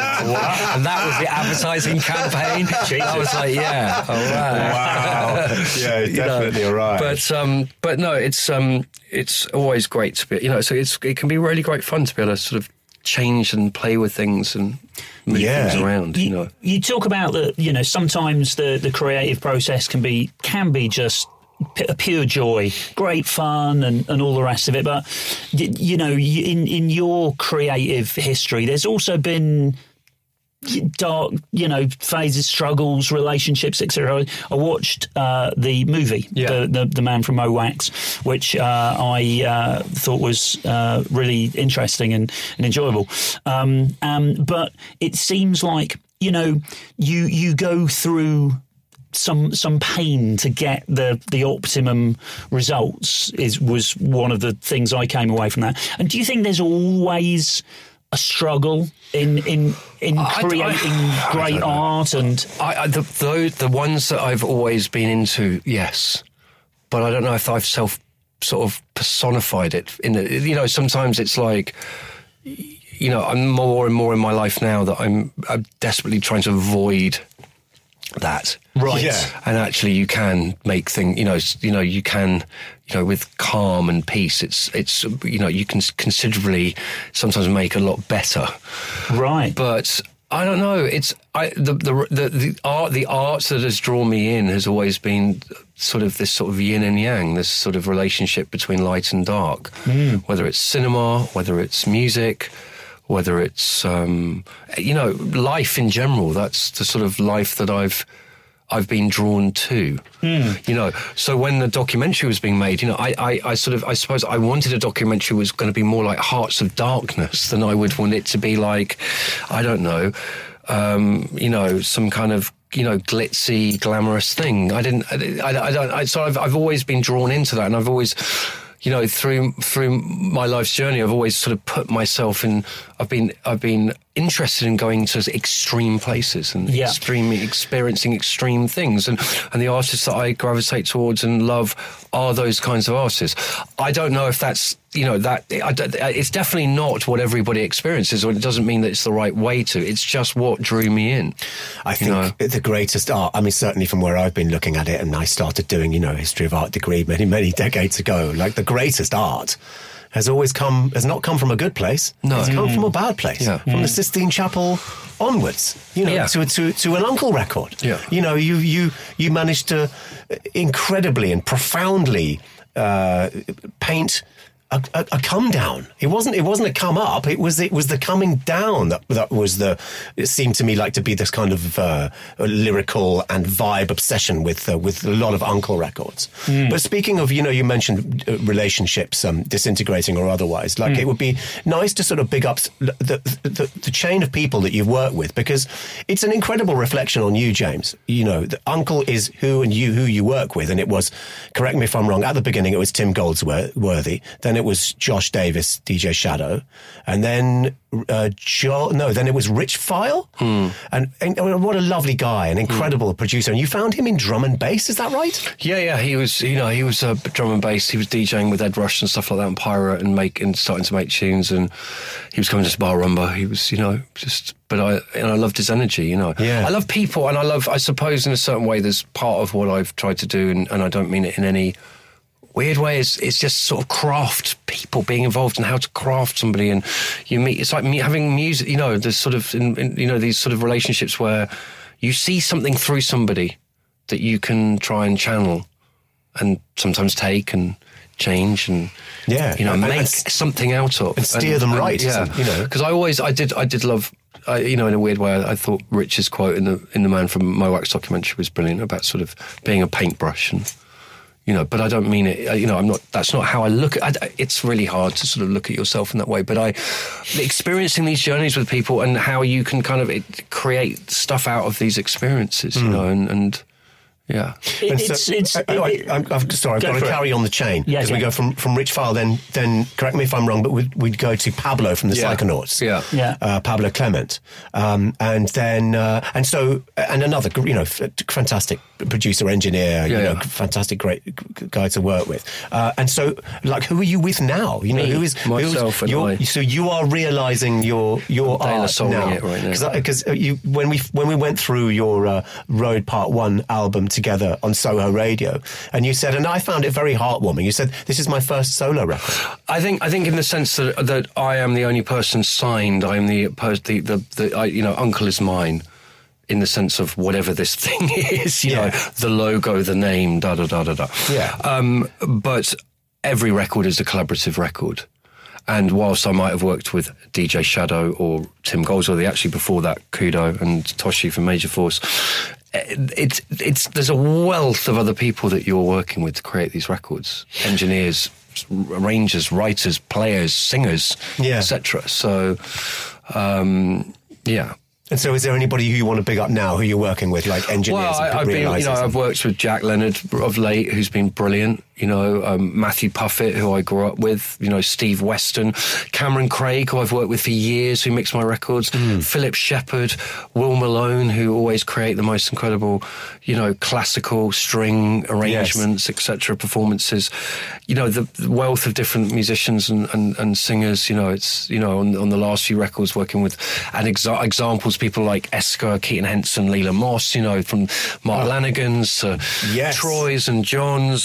And that was the advertising campaign. I was like, yeah, all right. Wow. Yeah, You know, definitely all right. But um, but no, it's um, it's always great to be, you know, so it's it can be really great fun to be able to sort of change and play with things and move Yeah. things around, you, You, know. you talk about the, you know, sometimes the, the creative process can be can be just p- a pure joy, great fun, and, and all the rest of it. But y- you know, y- in in your creative history, there's also been dark, you know, phases, struggles, relationships, et cetera. I watched uh, the movie, Yeah. the, the the Man from Mowax, which uh, I uh, thought was uh, really interesting and, and enjoyable. Um, um, but it seems like, you know, you you go through some some pain to get the the optimum results. Is was one of the things I came away from that. And do you think there's always a struggle in in in I- I- creating I great don't know. art? And I, I, the, the the ones that I've always been into, yes, but I don't know if I've self sort of personified it. In the, you know, sometimes it's like, you know, I'm more and more in my life now that I'm, I'm desperately trying to avoid that. Right. Yeah. And actually, you can make things. You know, s- you know, you can, you know, with calm and peace. It's, it's, you know, you can considerably sometimes make a lot better. right, But I don't know. It's I the the the, the art the art that has drawn me in has always been sort of this sort of yin and yang, this sort of relationship between light and dark. Whether it's cinema, whether it's music, whether it's, um, you know, life in general. That's the sort of life that I've I've been drawn to, mm. you know. So when the documentary was being made, you know, I, I, I sort of, I suppose I wanted a documentary was going to be more like Hearts of Darkness than I would want it to be like, I don't know, um, you know, some kind of, you know, glitzy, glamorous thing. I didn't, I, I, I don't, I, so I've, I've always been drawn into that, and I've always, you know, through through my life's journey, I've always sort of put myself in. I've been I've been interested in going to extreme places and yeah. extreme experiencing extreme things, and and the artists that I gravitate towards and love are those kinds of artists. I don't know if that's, you know, that I, it's definitely not what everybody experiences, or it doesn't mean that it's the right way to. It's just what drew me in. I think you know? the greatest art, I mean, certainly from where I've been looking at it, and I started doing, you know, a history of art degree many, many decades ago, like the greatest art has always come, has not come from a good place. No. It's come from a bad place. Yeah. From mm. the Sistine Chapel onwards, you know, yeah. to, to, to an Uncle record. Yeah. You know, you, you, you managed to incredibly and profoundly uh, paint A, a, a come down. It wasn't. It wasn't a come up. It was. It was the coming down that that was the. It seemed to me like to be this kind of uh, lyrical and vibe obsession with uh, with a lot of Uncle records. Mm. But speaking of, you know, you mentioned uh, relationships um, disintegrating or otherwise. Like mm. it would be nice to sort of big up the, the the chain of people that you've worked with, because it's an incredible reflection on you, James. You know, the Uncle is who and you who you work with, and it was. Correct me if I'm wrong. At the beginning, it was Tim Goldsworthy. Then it was Josh Davis, D J Shadow, and then uh, jo- no, then it was Rich File, mm. and, and what a lovely guy, an incredible mm. producer. And you found him in drum and bass, is that right? Yeah, yeah, he was, you know, he was uh, drum and bass. He was DJing with Ed Rush and stuff like that, and Pirate, and make and starting to make tunes, and he was coming to Bar Rumba. He was, you know, just. But I, and I loved his energy, you know. Yeah. I love people, and I love, I suppose, in a certain way, there's part of what I've tried to do, and, and I don't mean it in any weird way, is it's just sort of craft people, being involved in how to craft somebody, and you meet. It's like me having music, you know. There's sort of, in, in, you know, these sort of relationships where you see something through somebody that you can try and channel, and sometimes take and change and yeah, you know, and, make and, something out of and steer and, them and, right. Yeah, you know, because I always, I did, I did love. I, you know, in a weird way, I, I thought Rich's quote in the in the Man from Mowax documentary was brilliant about sort of being a paintbrush, and you know, but I don't mean it. You know, I'm not. That's not how I look at. I, it's really hard to sort of look at yourself in that way. But I, experiencing these journeys with people and how you can kind of it, create stuff out of these experiences, you mm. know, and. and Yeah, it, and it's. So, it's I, I, it, I'm, I'm sorry, I've got to carry it. on the chain because yeah, we yeah. go from, from Rich File, then then correct me if I'm wrong, but we'd, we'd go to Pablo from the yeah. Psychonauts, yeah, yeah, uh, Pablo Clement, um, and then uh, and so and another you know f- fantastic producer engineer, you yeah, know, yeah. fantastic great guy to work with, uh, and so like who are you with now? You know, Me, who is myself and I. So you are realising your your art now, it right now, because you when we when we went through your uh, Road Part One album together on So Radio, and you said, and I found it very heartwarming. You said, "This is my first solo record." I think, I think, in the sense that that I am the only person signed. I am the the the, the I, you know, Uncle is mine, in the sense of whatever this thing is. You yeah. know, the logo, the name, da da da da da. Yeah. Um, but every record is a collaborative record. And whilst I might have worked with D J Shadow or Tim Goldsworthy, actually before that, Kudo and Toshi from Major Force, it's it's there's a wealth of other people that you're working with to create these records. Engineers, arrangers, writers, players, singers, yeah. et cetera. So, um, yeah. And so, is there anybody who you want to big up now, who you're working with, like engineers? Well, I, I've been, you know, I've worked with Jack Leonard of late, who's been brilliant. You know, um, Matthew Puffett, who I grew up with. You know, Steve Weston, Cameron Craig, who I've worked with for years, who mixed my records. Mm. Philip Shepard, Will Malone, who always create the most incredible, you know, classical string arrangements, yes. et cetera, performances. You know, the, the wealth of different musicians and, and, and singers. You know, it's you know on, on the last few records working with and exa- examples. People like Esker, Keaton Henson, Leela Moss, you know, from Mark oh. Lanigan's to yes. Troy's and John's and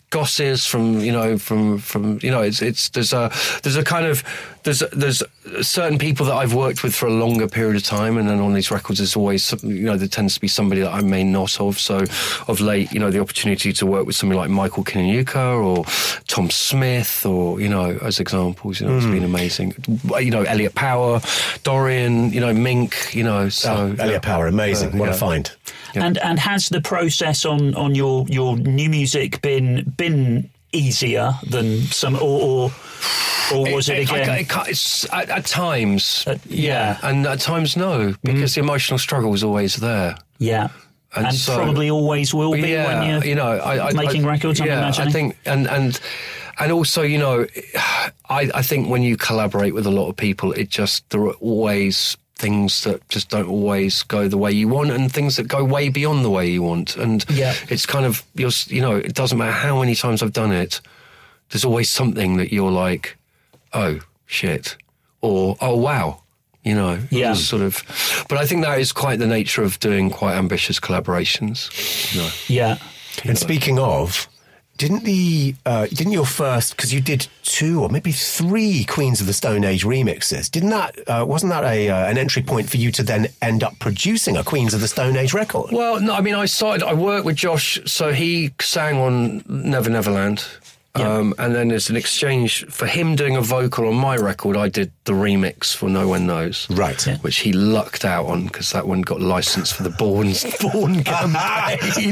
Gosses, from you know, from from you know, it's it's there's a there's a kind of there's there's certain people that I've worked with for a longer period of time, and then on these records there's always some, you know, there tends to be somebody that I may not of. So of late, you know, the opportunity to work with somebody like Michael Kiwanuka or Tom Smith, or you know, as examples, you know, mm. it's been amazing. You know, Elliot Power, Dorian, you know, Mink, you know, so oh, Elliot yeah. Power, amazing. Uh, what yeah. a find. Yeah. And and has the process on, on your, your new music been been easier than some, or or, or was it, it again? I, I, it's, at, at times, uh, yeah. yeah, and at times no, because mm. the emotional struggle is always there. Yeah. And, and so, probably always will be yeah, when you're you know, I, I, making I, records. I'm yeah, imagining. I think, and and and also, you know, I I think when you collaborate with a lot of people, it just there are always things that just don't always go the way you want, and things that go way beyond the way you want. And yeah. it's kind of, you're, you know, it doesn't matter how many times I've done it, there's always something that you're like, oh, shit. Or, oh, wow. You know, yeah. sort of. But I think that is quite the nature of doing quite ambitious collaborations. You know. Yeah. And speaking of, didn't the uh, didn't your first, because you did two or maybe three Queens of the Stone Age remixes, didn't that uh, wasn't that a uh, an entry point for you to then end up producing a Queens of the Stone Age record? Well, no, I mean, I started. I worked with Josh, so he sang on Never Neverland. Yeah. Um, and then there's an exchange for him doing a vocal on my record. I did the remix for No One Knows, right? Yeah. Which he lucked out on because that one got licensed for the Bourne Bourne campaign.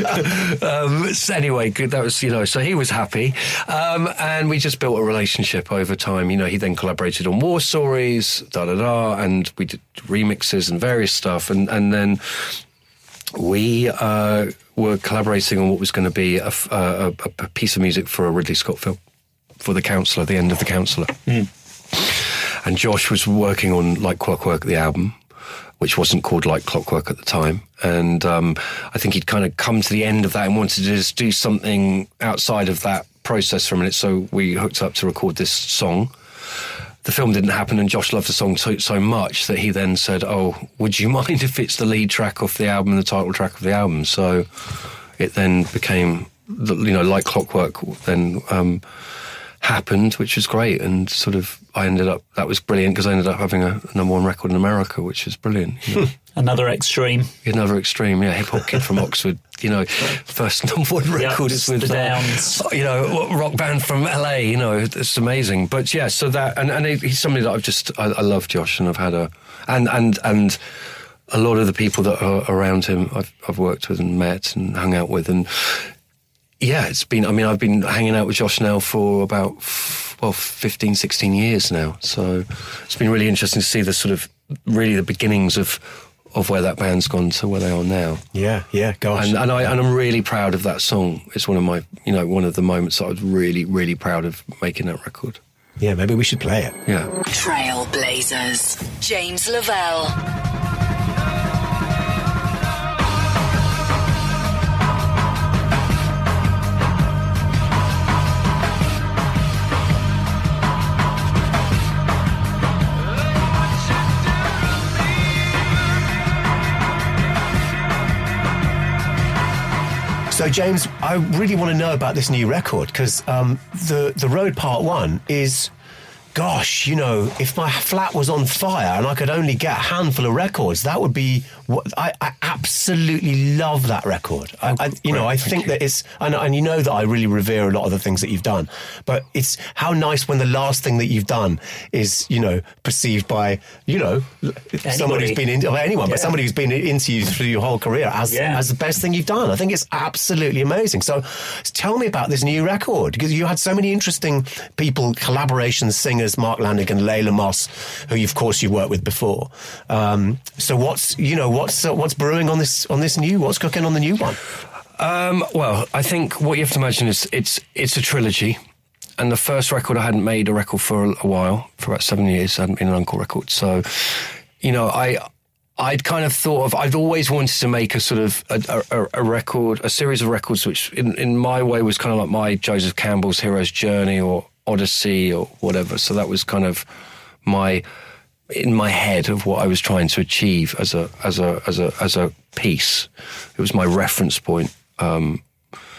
um, so anyway, good. That was, you know, so he was happy, um, and we just built a relationship over time. You know, he then collaborated on War Stories, da da da, and we did remixes and various stuff, and and then we uh, were collaborating on what was going to be a, a, a piece of music for a Ridley Scott film, for The Counsellor, The End of The Counsellor. Mm. And Josh was working on Like Clockwork, the album, which wasn't called Like Clockwork at the time. And um, I think he'd kind of come to the end of that and wanted to just do something outside of that process for a minute. So we hooked up to record this song. The film didn't happen, and Josh loved the song so, so much that he then said, oh, would you mind if it's the lead track off the album and the title track of the album? So it then became, the, you know, Like Clockwork then um, happened, which was great. And sort of, I ended up, that was brilliant because I ended up having a number one record in America, which was brilliant. You know? Another extreme. Another extreme, yeah. Hip hop kid from Oxford, you know, first number one record yep, is with the uh, Downs. You know, rock band from L A. You know, it's amazing. But yeah, so that and, and he's somebody that I've just I, I love Josh, and I've had a and and and a lot of the people that are around him I've I've worked with and met and hung out with, and yeah, it's been. I mean, I've been hanging out with Josh now for about well fifteen, sixteen years now. So it's been really interesting to see the sort of really the beginnings of. of where that band's gone to where they are now. Yeah, yeah, gosh. And, and, I, and I'm really proud of that song. It's one of my, you know, one of the moments that I was really, really proud of making that record. Yeah, maybe we should play it. Yeah. Trailblazers, James Lavelle. So, James, I really want to know about this new record because um, the the Road Part One is, gosh, you know, if my flat was on fire and I could only get a handful of records, that would be what I, I absolutely love that record. I, I, you know, I think that it's, and, and you know that I really revere a lot of the things that you've done, but it's how nice when the last thing that you've done is, you know, perceived by, you know, Anybody. somebody who's been into anyone, yeah. but somebody who's been into you through your whole career as yeah. as the best thing you've done. I think it's absolutely amazing. So, tell me about this new record because you had so many interesting people, collaborations, singers. Mark Lanigan, Layla Moss, who you, of course you worked with before. Um, so what's you know what's uh, what's brewing on this on this new? What's cooking on the new one? Um, well, I think what you have to imagine is it's it's a trilogy, and the first record I hadn't made a record for a, a while, for about seven years. I hadn't been an Uncle record, so you know I. I'd kind of thought of, I'd always wanted to make a sort of a, a, a record, a series of records, which in, in my way was kind of like my Joseph Campbell's Hero's Journey or Odyssey or whatever. So that was kind of my, in my head of what I was trying to achieve as a, as a, as a, as a piece. It was my reference point. Um,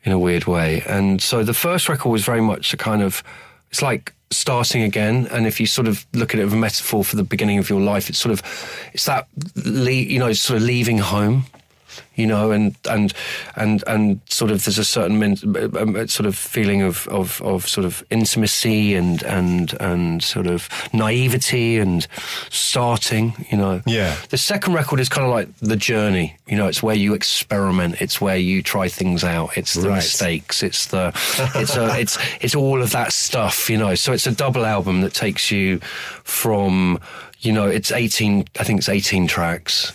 in a weird way. And so the first record was very much a kind of, it's like starting again. And if you sort of look at it as a metaphor for the beginning of your life, it's sort of, it's that, le- you know, sort of leaving home. You know, and and and and sort of there's a certain min, um, sort of feeling of, of, of sort of intimacy and and and sort of naivety and starting. You know, yeah. The second record is kind of like the journey. You know, it's where you experiment. It's where you try things out. It's the right. mistakes. It's the it's a, it's it's all of that stuff. You know, so it's a double album that takes you from, you know, it's eighteen. I think it's eighteen tracks.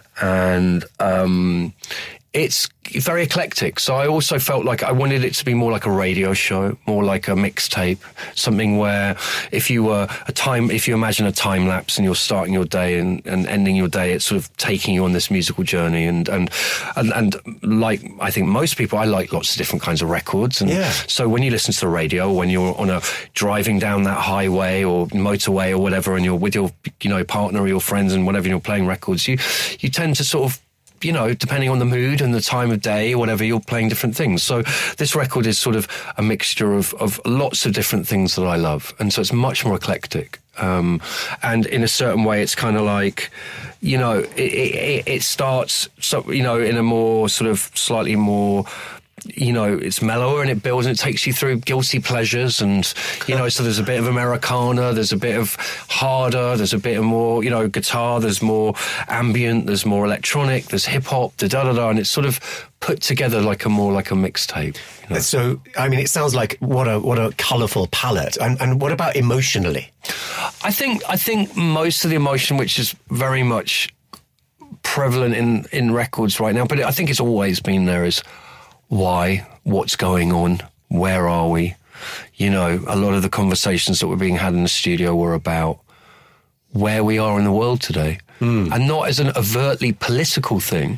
And um, it's very eclectic. So I also felt like I wanted it to be more like a radio show, more like a mixtape, something where if you were a time, if you imagine a time lapse and you're starting your day and, and ending your day, it's sort of taking you on this musical journey. And, and, and, and like I think most people, I like lots of different kinds of records. And yeah. so when you listen to the radio, when you're on a driving down that highway or motorway or whatever, and you're with your, you know, partner or your friends and whatever, and you're playing records, you, you tend to sort of, you know, depending on the mood and the time of day or whatever, you're playing different things. So this record is sort of a mixture of, of lots of different things that I love. And so it's much more eclectic. Um, and in a certain way, it's kind of like, you know, it, it, it starts, so, you know, in a more sort of slightly more, you know, it's mellower and it builds and it takes you through guilty pleasures and, you know, so there's a bit of Americana, there's a bit of harder, there's a bit of more, you know, guitar, there's more ambient, there's more electronic, there's hip-hop, da-da-da-da, and it's sort of put together like a more like a mixtape. You know? So, I mean, it sounds like what a what a colourful palette. And, and what about emotionally? I think I think most of the emotion, which is very much prevalent in, in records right now, but I think it's always been there, is why, what's going on, where are we? You know, a lot of the conversations that were being had in the studio were about where we are in the world today. Mm. And not as an overtly political thing,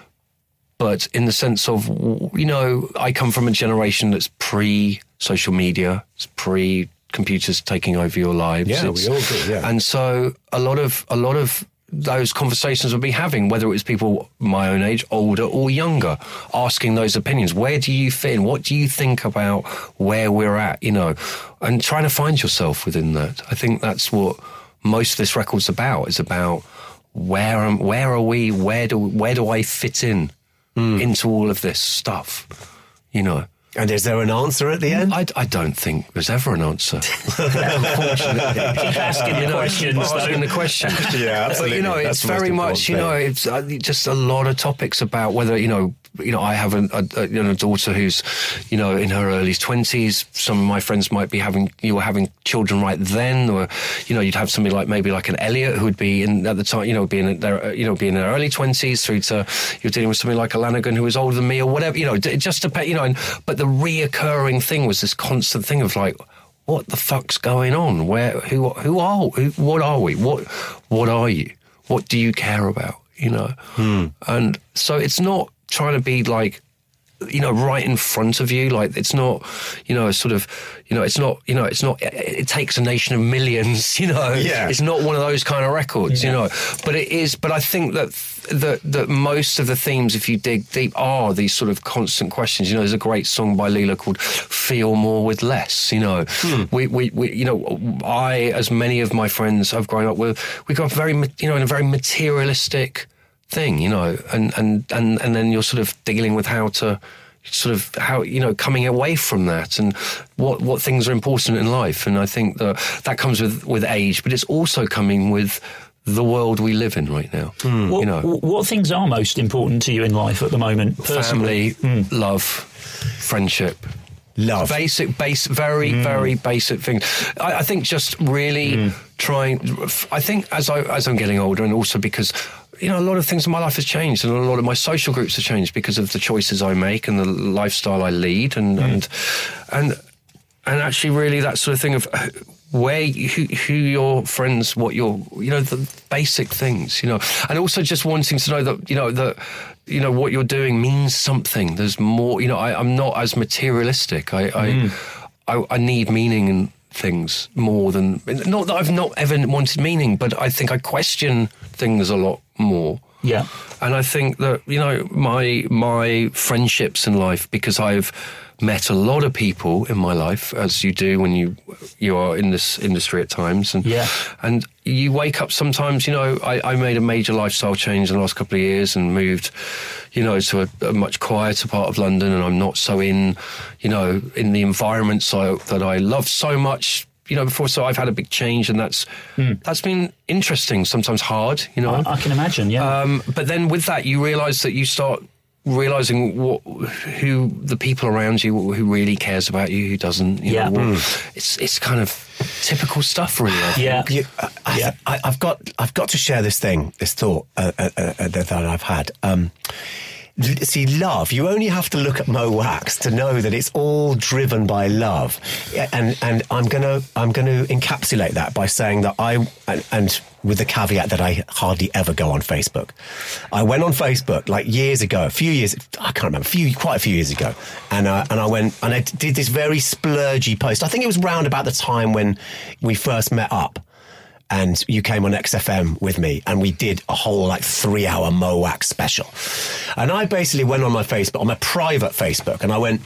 but in the sense of, you know, I come from a generation that's pre-social media, it's pre-computers taking over your lives. Yeah, it's, we all do, yeah. And so a lot of, a lot of, those conversations we'll be having, whether it was people my own age, older or younger, asking those opinions. Where do you fit in? What do you think about where we're at, you know? And trying to find yourself within that. I think that's what most of this record's about. It's about where am, where are we? Where do where do I fit in mm. into all of this stuff, you know? And is there an answer at the end? I, I don't think there's ever an answer. Unfortunately, keep asking the you know, questions. Keep asking the questions. Yeah, absolutely. But you know, That's it's very much. You know, it's uh, just a lot of topics about whether you know. You know, I have a, a, a you know, daughter who's, you know, in her early twenties. Some of my friends might be having, you were having children right then, or, you know, you'd have somebody like maybe like an Elliot who would be in at the time, you know, be in their, you know, be in their early twenties through to you're dealing with somebody like a Lanigan who was older than me or whatever, you know, it just depends, you know. And, but the reoccurring thing was this constant thing of like, what the fuck's going on? Where, who, who are, who, what are we? What, what are you? What do you care about? You know, hmm. And so it's not trying to be like, you know, right in front of you. Like it's not, you know, sort of, you know, it's not, you know, it's not, it, it takes a nation of millions, you know. Yeah. It's not one of those kind of records, yeah. you know. But it is, but I think that, that, that most of the themes, if you dig deep, are these sort of constant questions. You know, there's a great song by Leela called Feel More with Less, you know. Hmm. We, we, we, you know, I, as many of my friends I've grown up with, we got very, you know, in a very materialistic thing, you know, and, and, and, and then you're sort of dealing with how to sort of how, you know, coming away from that and what, what things are important in life. And I think that that comes with, with age, but it's also coming with the world we live in right now. Mm. What, you know, what things are most important to you in life at the moment? Personally? Family, mm. love, friendship. Love. Basic, base, very, mm. very basic things. I, I think just really mm. trying, I think as, I, as I'm getting older and also because, you know, a lot of things in my life has changed and a lot of my social groups have changed because of the choices I make and the lifestyle I lead and, mm. and, and, and actually really that sort of thing of where, who, who your friends, what your, you know, the basic things, you know, and also just wanting to know that, you know, that, you know, what you're doing means something. There's more, you know, I, I'm not as materialistic. I, mm. I, I, I need meaning in things more than, not that I've not ever wanted meaning, but I think I question things a lot more. Yeah. And I think that, you know, my my friendships in life, because I've met a lot of people in my life, as you do when you you are in this industry at times. And, yeah. and you wake up sometimes, you know, I, I made a major lifestyle change in the last couple of years and moved, you know, to a, a much quieter part of London, and I'm not so in, you know, in the environment so, that I love so much, you know, before. So I've had a big change, and that's mm. that's been interesting, sometimes hard, you know. I, I can imagine, yeah. Um, but then with that, you realise that you start realising what, who the people around you, who really cares about you, who doesn't. You yeah. know, what, mm. it's it's kind of typical stuff, really. I yeah. You, uh, I, yeah. I, I've got I've got to share this thing, this thought uh, uh, uh, that I've had. Um, See, love, you only have to look at Mo Wax to know that it's all driven by love. And and I'm going to I'm going to encapsulate that by saying that I, and, and with the caveat that I hardly ever go on Facebook. I went on Facebook like years ago, a few years, I can't remember, a few, quite a few years ago. And, uh, and I went and I did this very splurgy post. I think it was round about the time when we first met up. And you came on X F M with me, and we did a whole like three hour Mo Wax special. And I basically went on my Facebook, on my private Facebook, and I went,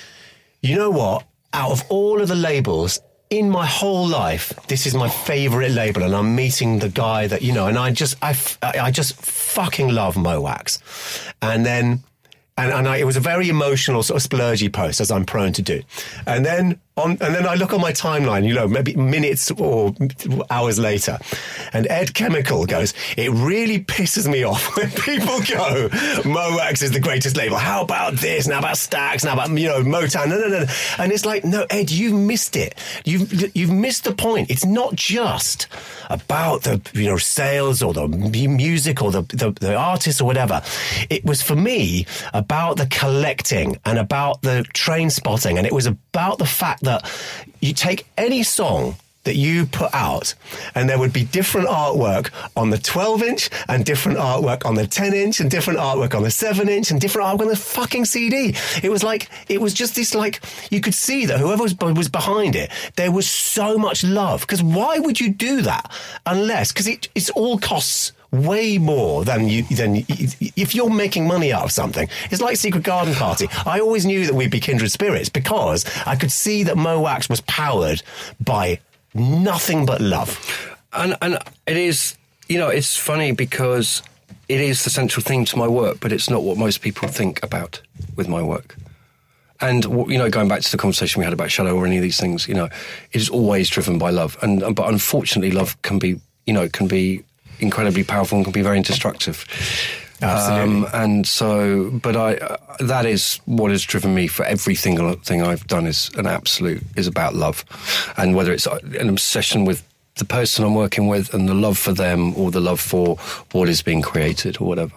you know what? Out of all of the labels in my whole life, this is my favourite label, and I'm meeting the guy that, you know, and I just, I, I just fucking love Mo Wax. And then, and, and I, it was a very emotional sort of splurgy post, as I'm prone to do. And then, On, and then I look on my timeline, you know, maybe minutes or hours later, and Ed Chemical goes, it really pisses me off when people go, Mo Wax is the greatest label. How about this? Now about Stax? Now about, you know, Motown? No, no, no. And it's like, no, Ed, you've missed it. You've, you've missed the point. It's not just about the, you know, sales or the music or the, the, the artist or whatever. It was, for me, about the collecting and about the train spotting. And it was about the fact that you take any song that you put out, and there would be different artwork on the twelve inch and different artwork on the ten inch and different artwork on the seven inch and different artwork on the fucking C D. It was like, it was just this, like, you could see that whoever was, was behind it, there was so much love. Because why would you do that unless, because it it's all costs way more than you, than if you're making money out of something. It's like Secret Garden Party. I always knew that we'd be kindred spirits because I could see that Mo Wax was powered by nothing but love. And and it is, you know, it's funny because it is the central theme to my work, but it's not what most people think about with my work. And, you know, going back to the conversation we had about Shadow or any of these things, you know, it is always driven by love. And but unfortunately, love can be, you know, can be incredibly powerful and can be very destructive. Absolutely. Um, and so, but I, uh, that is what has driven me for every single thing I've done is an absolute, is about love. And whether it's an obsession with the person I'm working with and the love for them or the love for what is being created or whatever.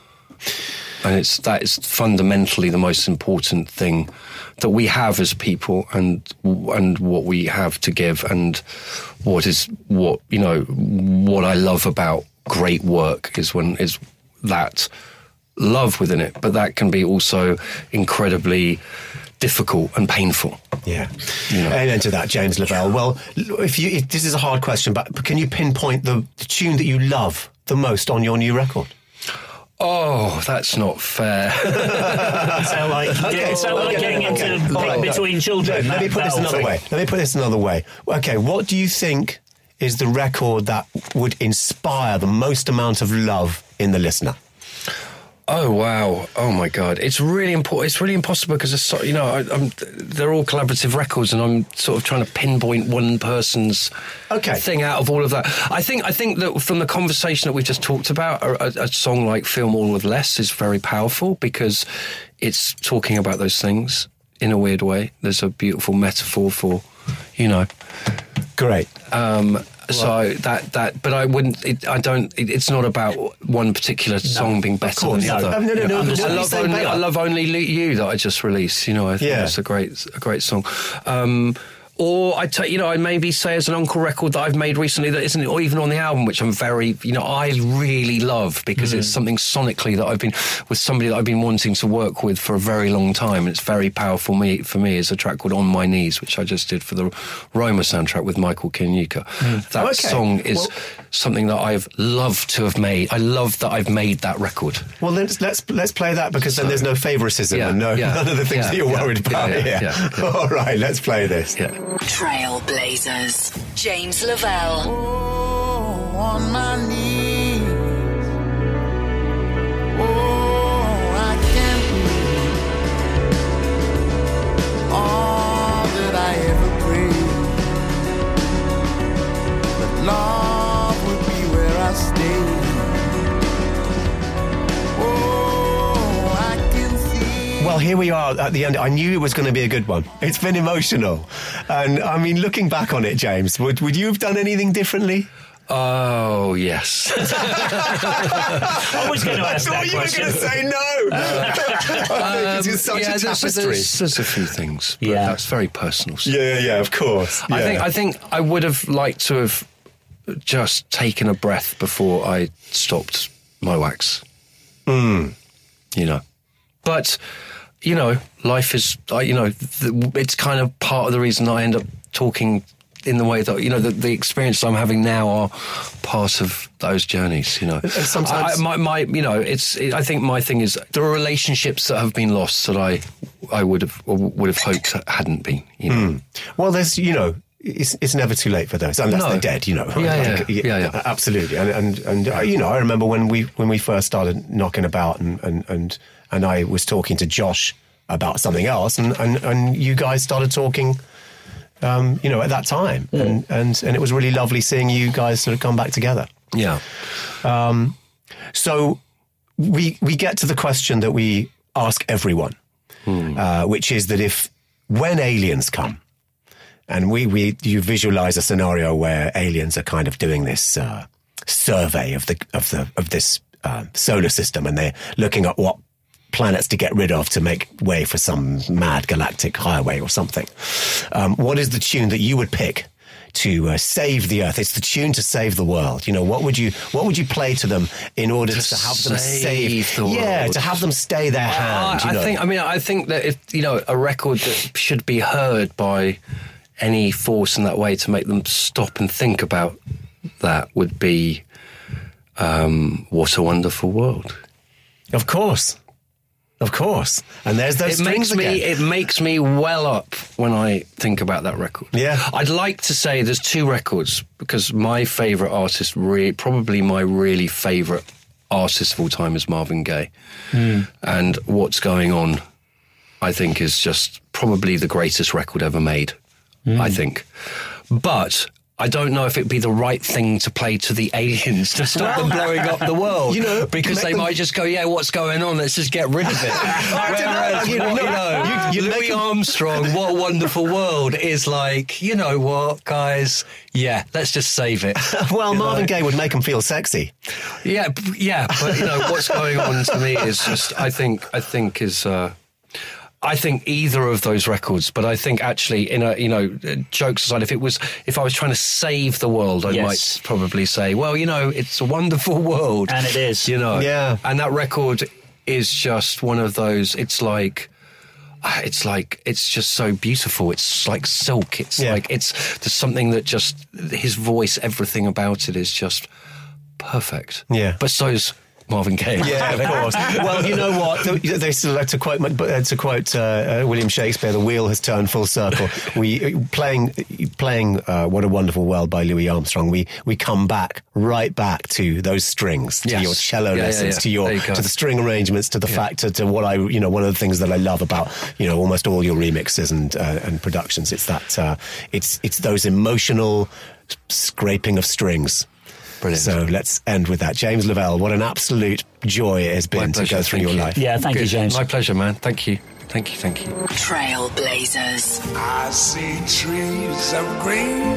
And it's, that is fundamentally the most important thing that we have as people, and and what we have to give, and what is what you know what I love about great work is when is that love within it, but that can be also incredibly difficult and painful. Yeah, you know? Amen to that, James Lavelle. Well, if you if, this is a hard question, but can you pinpoint the, the tune that you love the most on your new record? Oh, that's not fair. It sounds like, okay, it sounds like okay, getting okay. into All right, between children. Let, let me that, put this that another thing. way. Let me put this another way. Okay, what do you think is the record that would inspire the most amount of love in the listener? Oh wow! Oh my God! It's really important. It's really impossible because it's so, you know I, I'm, they're all collaborative records, and I'm sort of trying to pinpoint one person's okay. thing out of all of that. I think I think that from the conversation that we've just talked about, a, a song like "Feel More with Less" is very powerful because it's talking about those things in a weird way. There's a beautiful metaphor for, you know, great. Um, So that that, but I wouldn't. It, I don't. It, it's not about one particular song being better than the no. other. No, no, no. no, no. I love only. I love only You that I just released. You know, I think yeah. it's a great, a great song. Um, Or I take, you know, I maybe say as an Uncle record that I've made recently that isn't or even on the album, which I'm very, you know, I really love because mm. it's something sonically that I've been with somebody that I've been wanting to work with for a very long time, and it's very powerful me for me. Is a track called "On My Knees," which I just did for the Roma soundtrack with Michael Kiwanuka. Mm. That okay. song is well, something that I've loved to have made. I love that I've made that record. Well, let's let's let's play that because so, then there's no favoritism yeah, and no yeah, none of the things yeah, that you're yeah, worried about. Yeah, Yeah, yeah, yeah. All right, let's play this. Yeah. Trailblazers. James Lavelle. Oh, on my knees. Oh, I can't believe all that I ever prayed. But love would be where I stay. Oh, I can see. Well, here we are at the end. I knew it was going to be a good one. It's been emotional. And, I mean, looking back on it, James, would, would you have done anything differently? Oh, yes. I was going to ask that question. I thought you were going to say no. I think it's such yeah, a there's, tapestry. there's, there's a few things, but Yeah. that's very personal stuff. Yeah, yeah, of course. I Yeah. think I think I would have liked to have just taken a breath before I stopped my wax. Mm. You know, but you know, life is. I You know, th- it's kind of part of the reason I end up talking in the way that, you know, the, the experiences I'm having now are part of those journeys. You know, And sometimes I, my, my, you know, it's. It, I think my thing is there are relationships that have been lost that I, I would have or would have hoped hadn't been. You know, Mm. Well, there's, you know, it's it's never too late for those, unless No. they're dead, you know. Yeah, Like, yeah, yeah, yeah. absolutely. And and and uh, you know, I remember when we when we first started knocking about, and and and, and I was talking to Josh about something else, and and, and you guys started talking. Um, you know, at that time, Mm. and, and and it was really lovely seeing you guys sort of come back together. yeah. Um, so we we get to the question that we ask everyone, Hmm. uh, which is that if when aliens come, and we we you visualize a scenario where aliens are kind of doing this uh, survey of the of the of this uh, solar system, and they're looking at what planets to get rid of to make way for some mad galactic highway or something. Um, what is the tune that you would pick to uh, save the Earth? It's the tune to save the world. You know, what would you what would you play to them in order to, To have them save save the Yeah, world. to have them stay their hand. I, you know? I think. I mean, I think that if you know a record that should be heard by any force in that way to make them stop and think about that would be um, "What a Wonderful World." Of course. Of course. And there's those It strings makes me. again. It makes me well up when I think about that record. Yeah. I'd like to say there's two records because my favourite artist, re- probably my really favourite artist of all time, is Marvin Gaye, Mm. and What's Going On, I think, is just probably the greatest record ever made. I think, but I don't know if it'd be the right thing to play to the aliens to stop them blowing up the world. You know, because make they them- might just go, "Yeah, what's going on? Let's just get rid of it." Whereas, You know, what, you no, know, you- you Louis make 'em- Armstrong, "What a Wonderful World" is like, you know what, guys? Yeah, let's just save it. Well, You Marvin know? Gaye would make them feel sexy. Yeah, b- yeah, but you know what's going on to me is just, I think, I think is. Uh, I think either of those records, but I think actually, in a you know, jokes aside, if it was, if I was trying to save the world, I Yes. might probably say, well, you know, it's a wonderful world, And it is. you know, Yeah. and that record is just one of those. It's like, it's like, it's just so beautiful. It's like silk. It's Yeah. like it's there's something that just his voice, everything about it is just perfect. Yeah. but so's Marvin Gaye. Yeah, of course. Well, you know what? They, they still like to quote uh, to quote uh, uh, William Shakespeare. The wheel has turned full circle. We playing playing uh, "What a Wonderful World" by Louis Armstrong. We we come back right back to those strings, to Yes. your cello Yeah, yeah, lessons, yeah. to your There you go. to the string arrangements, to the fact to, to what I you know one of the things that I love about you know almost all your remixes and uh, and productions. It's that uh, it's it's those emotional scraping of strings. Brilliant. So let's end with that. James Lavelle, what an absolute joy it has been My to pleasure, go through thank your you. life. Yeah, thank you, Good. James. My pleasure, man. Thank you. Thank you, thank you. Trailblazers. I see trees of green,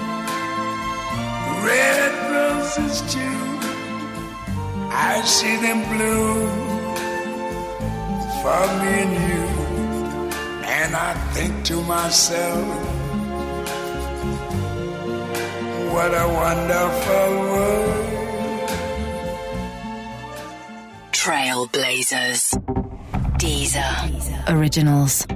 red roses too. I see them bloom for me and you. And I think to myself, what a wonderful world. Trailblazers. Deezer. Originals.